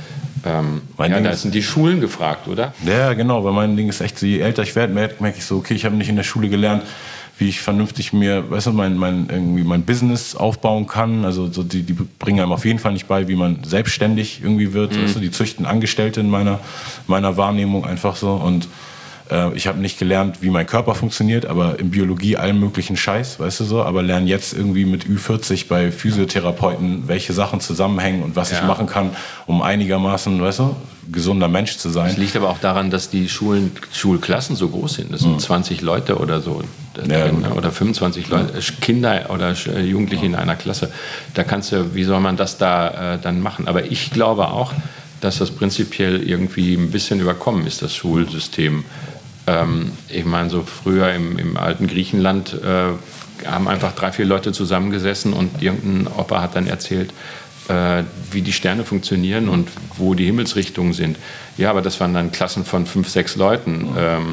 Da sind die Schulen gefragt, oder? Ja, genau, weil mein Ding ist echt, je älter ich werde, merke ich so, okay, ich habe nicht in der Schule gelernt, wie ich vernünftig mir, weißt du, mein Business aufbauen kann. Also so die bringen einem auf jeden Fall nicht bei, wie man selbstständig irgendwie wird. Weißt du, die züchten Angestellte in meiner Wahrnehmung einfach so. Und ich habe nicht gelernt, wie mein Körper funktioniert, aber in Biologie allen möglichen Scheiß, weißt du so, aber lerne jetzt irgendwie mit Ü40 bei Physiotherapeuten, welche Sachen zusammenhängen und was ich machen kann, um einigermaßen, weißt du, gesunder Mensch zu sein. Das liegt aber auch daran, dass die Schulklassen so groß sind. Das sind 20 Leute oder so drin, oder 25 Leute, Kinder oder Jugendliche in einer Klasse. Da wie soll man das da dann machen? Aber ich glaube auch, dass das prinzipiell irgendwie ein bisschen überkommen ist, das Schulsystem. Ich meine, so früher im alten Griechenland haben einfach 3, 4 Leute zusammengesessen und irgendein Opa hat dann erzählt, wie die Sterne funktionieren und wo die Himmelsrichtungen sind. Ja, aber das waren dann Klassen von 5, 6 Leuten.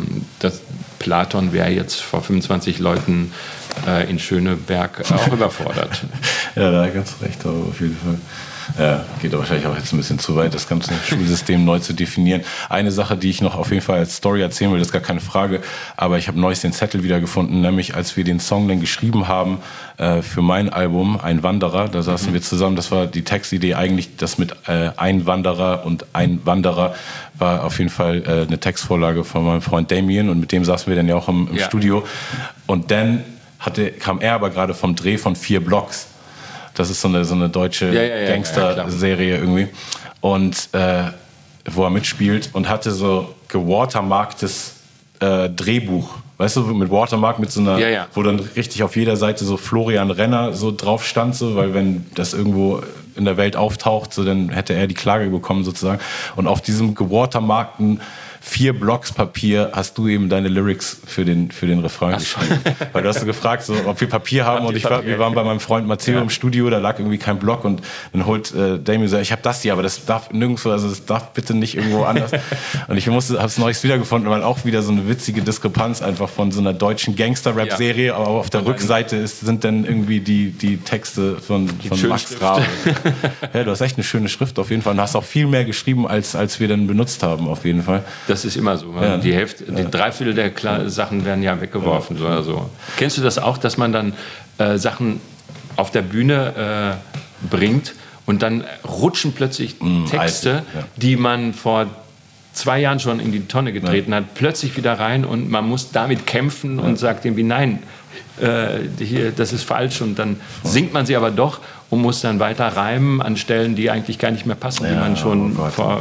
Platon wäre jetzt vor 25 Leuten in Schöneberg auch überfordert. Ja, da ganz recht, aber auf jeden Fall. Ja, geht aber wahrscheinlich auch jetzt ein bisschen zu weit, das ganze Schulsystem neu zu definieren. Eine Sache, die ich noch auf jeden Fall als Story erzählen will, das ist gar keine Frage, aber ich habe neulich den Zettel wiedergefunden, nämlich als wir den Song dann geschrieben haben für mein Album, Ein Wanderer, da saßen wir zusammen, das war die Textidee eigentlich, das mit Ein Wanderer und Ein Wanderer war auf jeden Fall eine Textvorlage von meinem Freund Damien und mit dem saßen wir dann ja auch im Studio und dann kam er aber gerade vom Dreh von 4 Blocks. Das ist so eine deutsche Gangster-Serie irgendwie. Und wo er mitspielt und hatte so gewatermarktes Drehbuch. Weißt du, mit Watermark, mit so einer, wo dann richtig auf jeder Seite so Florian Renner so drauf stand, so, weil wenn das irgendwo in der Welt auftaucht, so, dann hätte er die Klage bekommen sozusagen. Und auf diesem gewatermarkten 4 Blocks Papier hast du eben deine Lyrics für den Refrain geschrieben. Weil du hast so gefragt, so, ob wir Papier haben und wir waren bei meinem Freund Matteo im Studio, da lag irgendwie kein Block und dann holt Damien so, ich habe das hier, aber das darf nirgendwo, also das darf bitte nicht irgendwo anders. Und ich habe es neulich wiedergefunden, weil auch wieder so eine witzige Diskrepanz einfach von so einer deutschen Gangster-Rap-Serie, aber auf der Rückseite sind dann irgendwie die Texte von Max Rabe. Ja, du hast echt eine schöne Schrift auf jeden Fall und hast auch viel mehr geschrieben, als wir dann benutzt haben auf jeden Fall. Das ist immer so. Ja. Die 3/4 der Sachen werden ja weggeworfen. Ja. Oder so. Kennst du das auch, dass man dann Sachen auf der Bühne bringt und dann rutschen plötzlich Texte, die man vor 2 Jahren schon in die Tonne getreten hat, plötzlich wieder rein und man muss damit kämpfen und sagt irgendwie, nein, hier, das ist falsch und dann singt man sie aber doch und muss dann weiter reimen an Stellen, die eigentlich gar nicht mehr passen, die man schon vor...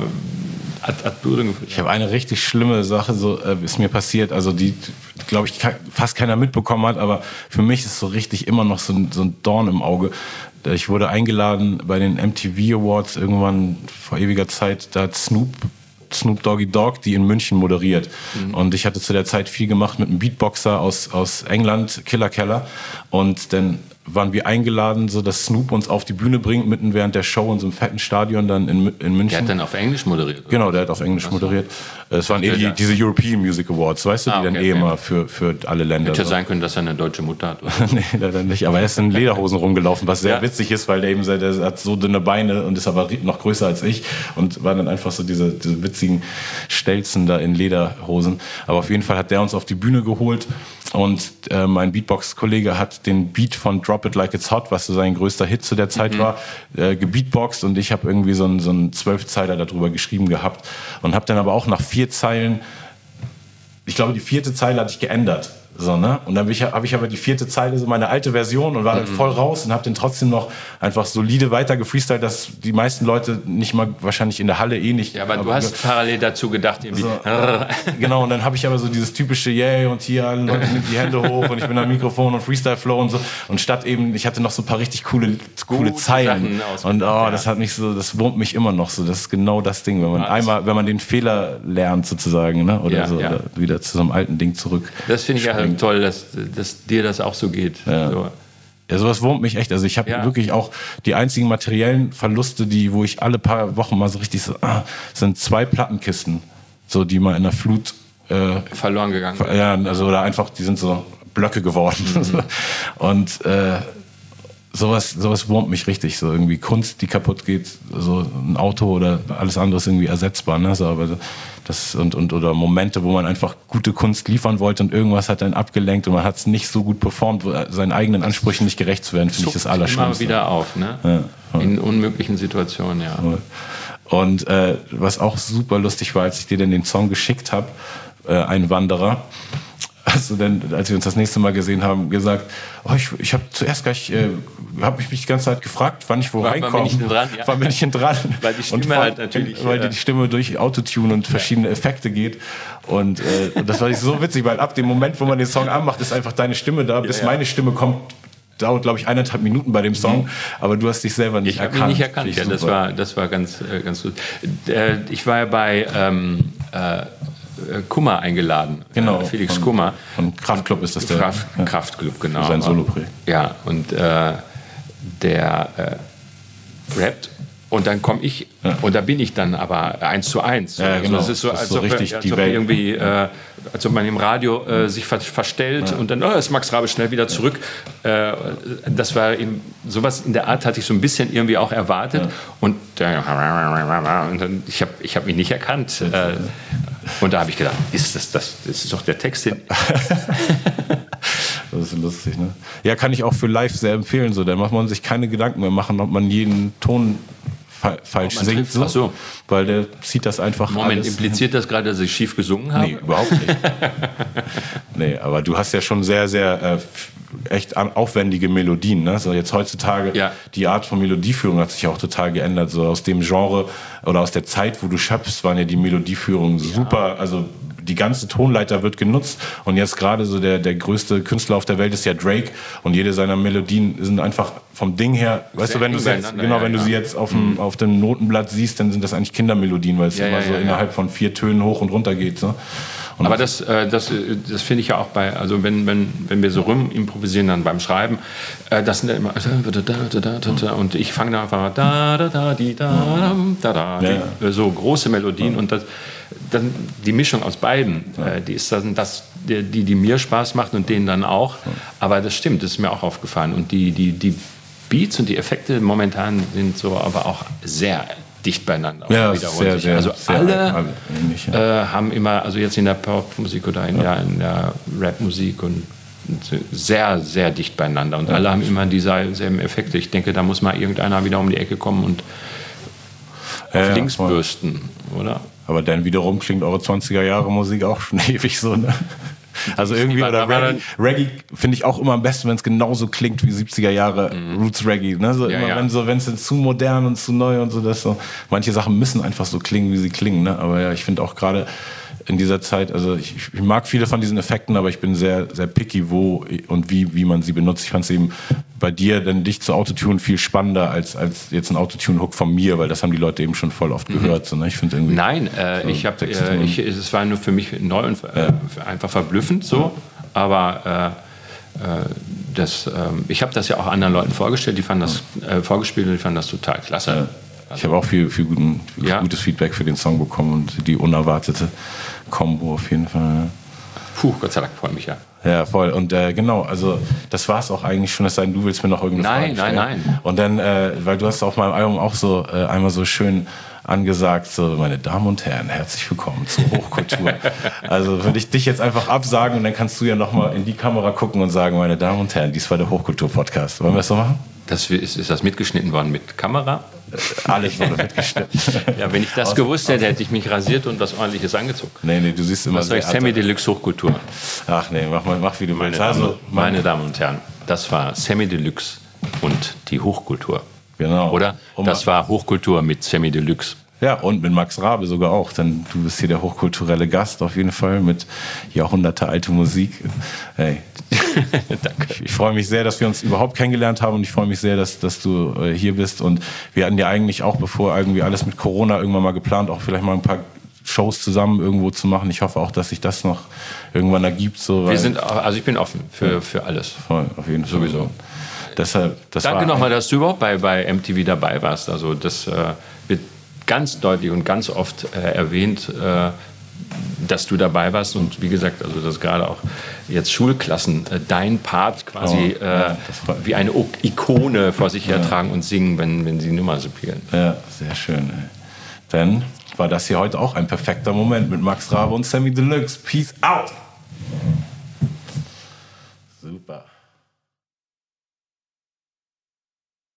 Ich habe eine richtig schlimme Sache, so ist mir passiert, also die, glaube ich, fast keiner mitbekommen hat, aber für mich ist so richtig immer noch so ein Dorn im Auge. Ich wurde eingeladen bei den MTV Awards irgendwann vor ewiger Zeit, da hat Snoop Doggy Dogg, die in München moderiert. Und ich hatte zu der Zeit viel gemacht mit einem Beatboxer aus England, Killer Keller. Und dann waren wir eingeladen, so dass Snoop uns auf die Bühne bringt, mitten während der Show in so einem fetten Stadion dann in München. Der hat dann auf Englisch moderiert? Oder? Genau, der hat auf Englisch moderiert. Es waren diese European Music Awards, weißt du, die dann immer für alle Länder. Hätte ja sein können, dass er eine deutsche Mutter hat. Oder? Nee, leider nicht. Aber er ist in Lederhosen rumgelaufen, was sehr witzig ist, weil der hat so dünne Beine und ist aber noch größer als ich und war dann einfach so diese witzigen Stelzen da in Lederhosen. Aber auf jeden Fall hat der uns auf die Bühne geholt und mein Beatbox-Kollege hat den Beat von Drop It Like It's Hot, was so sein größter Hit zu der Zeit war, gebeatboxt und ich habe irgendwie so einen 12-Zeiler darüber geschrieben gehabt und habe dann aber auch nach 4 Zeilen, ich glaube die 4. Zeile hatte ich geändert. So, ne? Und dann habe ich aber die 4. Zeile, so meine alte Version und war dann voll raus und habe den trotzdem noch einfach solide weiter gefreestylt, dass die meisten Leute nicht mal wahrscheinlich in der Halle nicht. Ja, aber du hast parallel dazu gedacht, irgendwie. So, genau, und dann habe ich aber so dieses typische Yay und hier alle Leute mit die Hände hoch und ich bin am Mikrofon und Freestyle Flow und so. Und statt eben, ich hatte noch so ein paar richtig coole Zeilen. Und das hat mich so, das wurmt mich immer noch so. Das ist genau das Ding, wenn man den Fehler lernt sozusagen, ne? Oder oder wieder zu so einem alten Ding zurück. Das finde ich ja toll, dass dir das auch so geht. Ja. So. Ja, sowas wurmt mich echt. Also ich habe wirklich auch die einzigen materiellen Verluste, wo ich alle paar Wochen mal so richtig so, sind 2 Plattenkisten, so die mal in der Flut verloren gegangen. Ja, also oder einfach, die sind so Blöcke geworden. Und sowas wurmt mich richtig. So irgendwie Kunst, die kaputt geht, so ein Auto oder alles andere ist irgendwie ersetzbar. Ne? So, aber das oder Momente, wo man einfach gute Kunst liefern wollte und irgendwas hat dann abgelenkt und man hat es nicht so gut performt, seinen eigenen Ansprüchen nicht gerecht zu werden, finde ich das Allerschlimmste. Immer wieder auf, ne? Ja. In unmöglichen Situationen, ja. Und was auch super lustig war, als ich dir dann den Song geschickt habe, ein Wanderer, also dann, als wir uns das nächste Mal gesehen haben, gesagt, ich habe zuerst gleich, habe mich die ganze Zeit gefragt, wann ich wo reinkomme. Wann bin ich denn dran? Weil die Stimme halt natürlich... Weil die Stimme durch Autotune und verschiedene Effekte geht. Und das war so witzig, weil ab dem Moment, wo man den Song anmacht, ist einfach deine Stimme da, bis meine Stimme kommt. Dauert, glaube ich, 1,5 Minuten bei dem Song, aber du hast dich selber nicht erkannt. Ich habe mich nicht erkannt, ja, das war ganz gut. Ich war ja bei... Kummer eingeladen. Genau. Felix Kummer. Von Kraftklub ist das der. Kraftklub, genau. Sein Solo-Projekt. Ja, und der rappt und dann komme ich und da bin ich dann aber 1:1. Ja, genau. Also es ist so, als ob irgendwie, als ob man im Radio sich verstellt und dann ist Max Rabe schnell wieder zurück. Das war eben, sowas in der Art hatte ich so ein bisschen irgendwie auch erwartet und dann, ich hab mich nicht erkannt. Und da habe ich gedacht, das ist doch der Text hin. Das ist lustig, ne? Ja, kann ich auch für live sehr empfehlen. So, da macht man sich keine Gedanken mehr machen, ob man jeden Ton falsch singt. So. Weil der zieht das einfach. Moment, impliziert das gerade, dass ich schief gesungen habe? Nee, überhaupt nicht. Nee, aber du hast ja schon sehr, sehr echt aufwendige Melodien. Ne? So jetzt heutzutage, die Art von Melodieführung hat sich auch total geändert. So aus dem Genre oder aus der Zeit, wo du schöpfst, waren ja die Melodieführungen super. Also die ganze Tonleiter wird genutzt und jetzt gerade so der größte Künstler auf der Welt ist ja Drake und jede seiner Melodien sind einfach vom Ding her, weißt du, wenn du sie jetzt auf dem Notenblatt siehst, dann sind das eigentlich Kindermelodien, weil es immer so innerhalb von 4 Tönen hoch und runter geht. So. Und aber das finde ich ja auch also wenn wir so rum improvisieren dann beim Schreiben, das sind ja immer und ich fange da einfach so große Melodien und dann die Mischung aus beiden, die ist dann die mir Spaß macht und denen dann auch. Aber das stimmt, das ist mir auch aufgefallen. Und die Beats und die Effekte momentan sind so aber auch sehr dicht beieinander. Ja, sehr, also alle ähnlich, haben immer, also jetzt in der Popmusik oder in der Rapmusik und sehr, sehr dicht beieinander. Und alle haben immer dieselben Effekte. Ich denke, da muss mal irgendeiner wieder um die Ecke kommen und auf links bürsten, oder? Aber dann wiederum klingt eure 20er-Jahre-Musik auch schon ewig so, ne? Also irgendwie, oder Reggae finde ich auch immer am besten, wenn es genauso klingt wie 70er Jahre Roots Reggae, ne? So wenn es zu modern und zu neu und so, das so. Manche Sachen müssen einfach so klingen, wie sie klingen, ne? Aber ja, ich finde auch gerade in dieser Zeit, also ich mag viele von diesen Effekten, aber ich bin sehr, sehr picky, wo und wie man sie benutzt. Ich fand es eben bei dir, denn dich zu Autotune viel spannender als jetzt ein Autotune-Hook von mir, weil das haben die Leute eben schon voll oft gehört. So, ne? Ich finde irgendwie. Nein, es war nur für mich neu und einfach verblüffend so, aber ich habe das ja auch anderen Leuten vorgestellt, die fanden das vorgespielt und die fanden das total klasse. Ja. Ich habe auch viel gutes Feedback für den Song bekommen und die unerwartete Kombo auf jeden Fall. Ja. Puh, Gott sei Dank, freue mich ja. Ja, voll. Und genau, also das war es auch eigentlich schon, es sei denn, du willst mir noch irgendeine Frage stellen. Nein. Und dann, weil du hast auf meinem Album auch so einmal so schön angesagt, so, meine Damen und Herren, herzlich willkommen zur Hochkultur. Also würde ich dich jetzt einfach absagen und dann kannst du ja nochmal in die Kamera gucken und sagen, meine Damen und Herren, dies war der Hochkultur-Podcast. Wollen wir das so machen? Ist das mitgeschnitten worden mit Kamera? Alles wurde mitgeschnitten. Ja, wenn ich das gewusst hätte, hätte ich mich rasiert und was Ordentliches angezogen. Nee, du siehst immer was sehr... Sammy Deluxe Hochkultur. Ach nee, mach wie du willst. Meine Damen und Herren, das war Sammy Deluxe und die Hochkultur. Genau. Oder? Das war Hochkultur mit Sammy Deluxe. Ja, und mit Max Rabe sogar auch, denn du bist hier der hochkulturelle Gast auf jeden Fall mit Jahrhunderte alte Musik. Hey, danke. Ich freue mich sehr, dass wir uns überhaupt kennengelernt haben und ich freue mich sehr, dass du hier bist. Und wir hatten ja eigentlich auch, bevor irgendwie alles mit Corona irgendwann mal geplant, auch vielleicht mal ein paar Shows zusammen irgendwo zu machen. Ich hoffe auch, dass sich das noch irgendwann ergibt. So, ich bin offen für alles. Voll, auf jeden Fall. Sowieso. Deshalb, Danke nochmal, dass du überhaupt bei MTV dabei warst. Also das wird ganz deutlich und ganz oft erwähnt, dass du dabei warst. Und wie gesagt, also das gerade auch jetzt Schulklassen dein Part quasi wie eine Ikone vor sich hertragen und singen, wenn sie Nummer spielen. Ja, sehr schön. Ey. Dann war das hier heute auch ein perfekter Moment mit Max Rabe und Sammy Deluxe. Peace out! Super.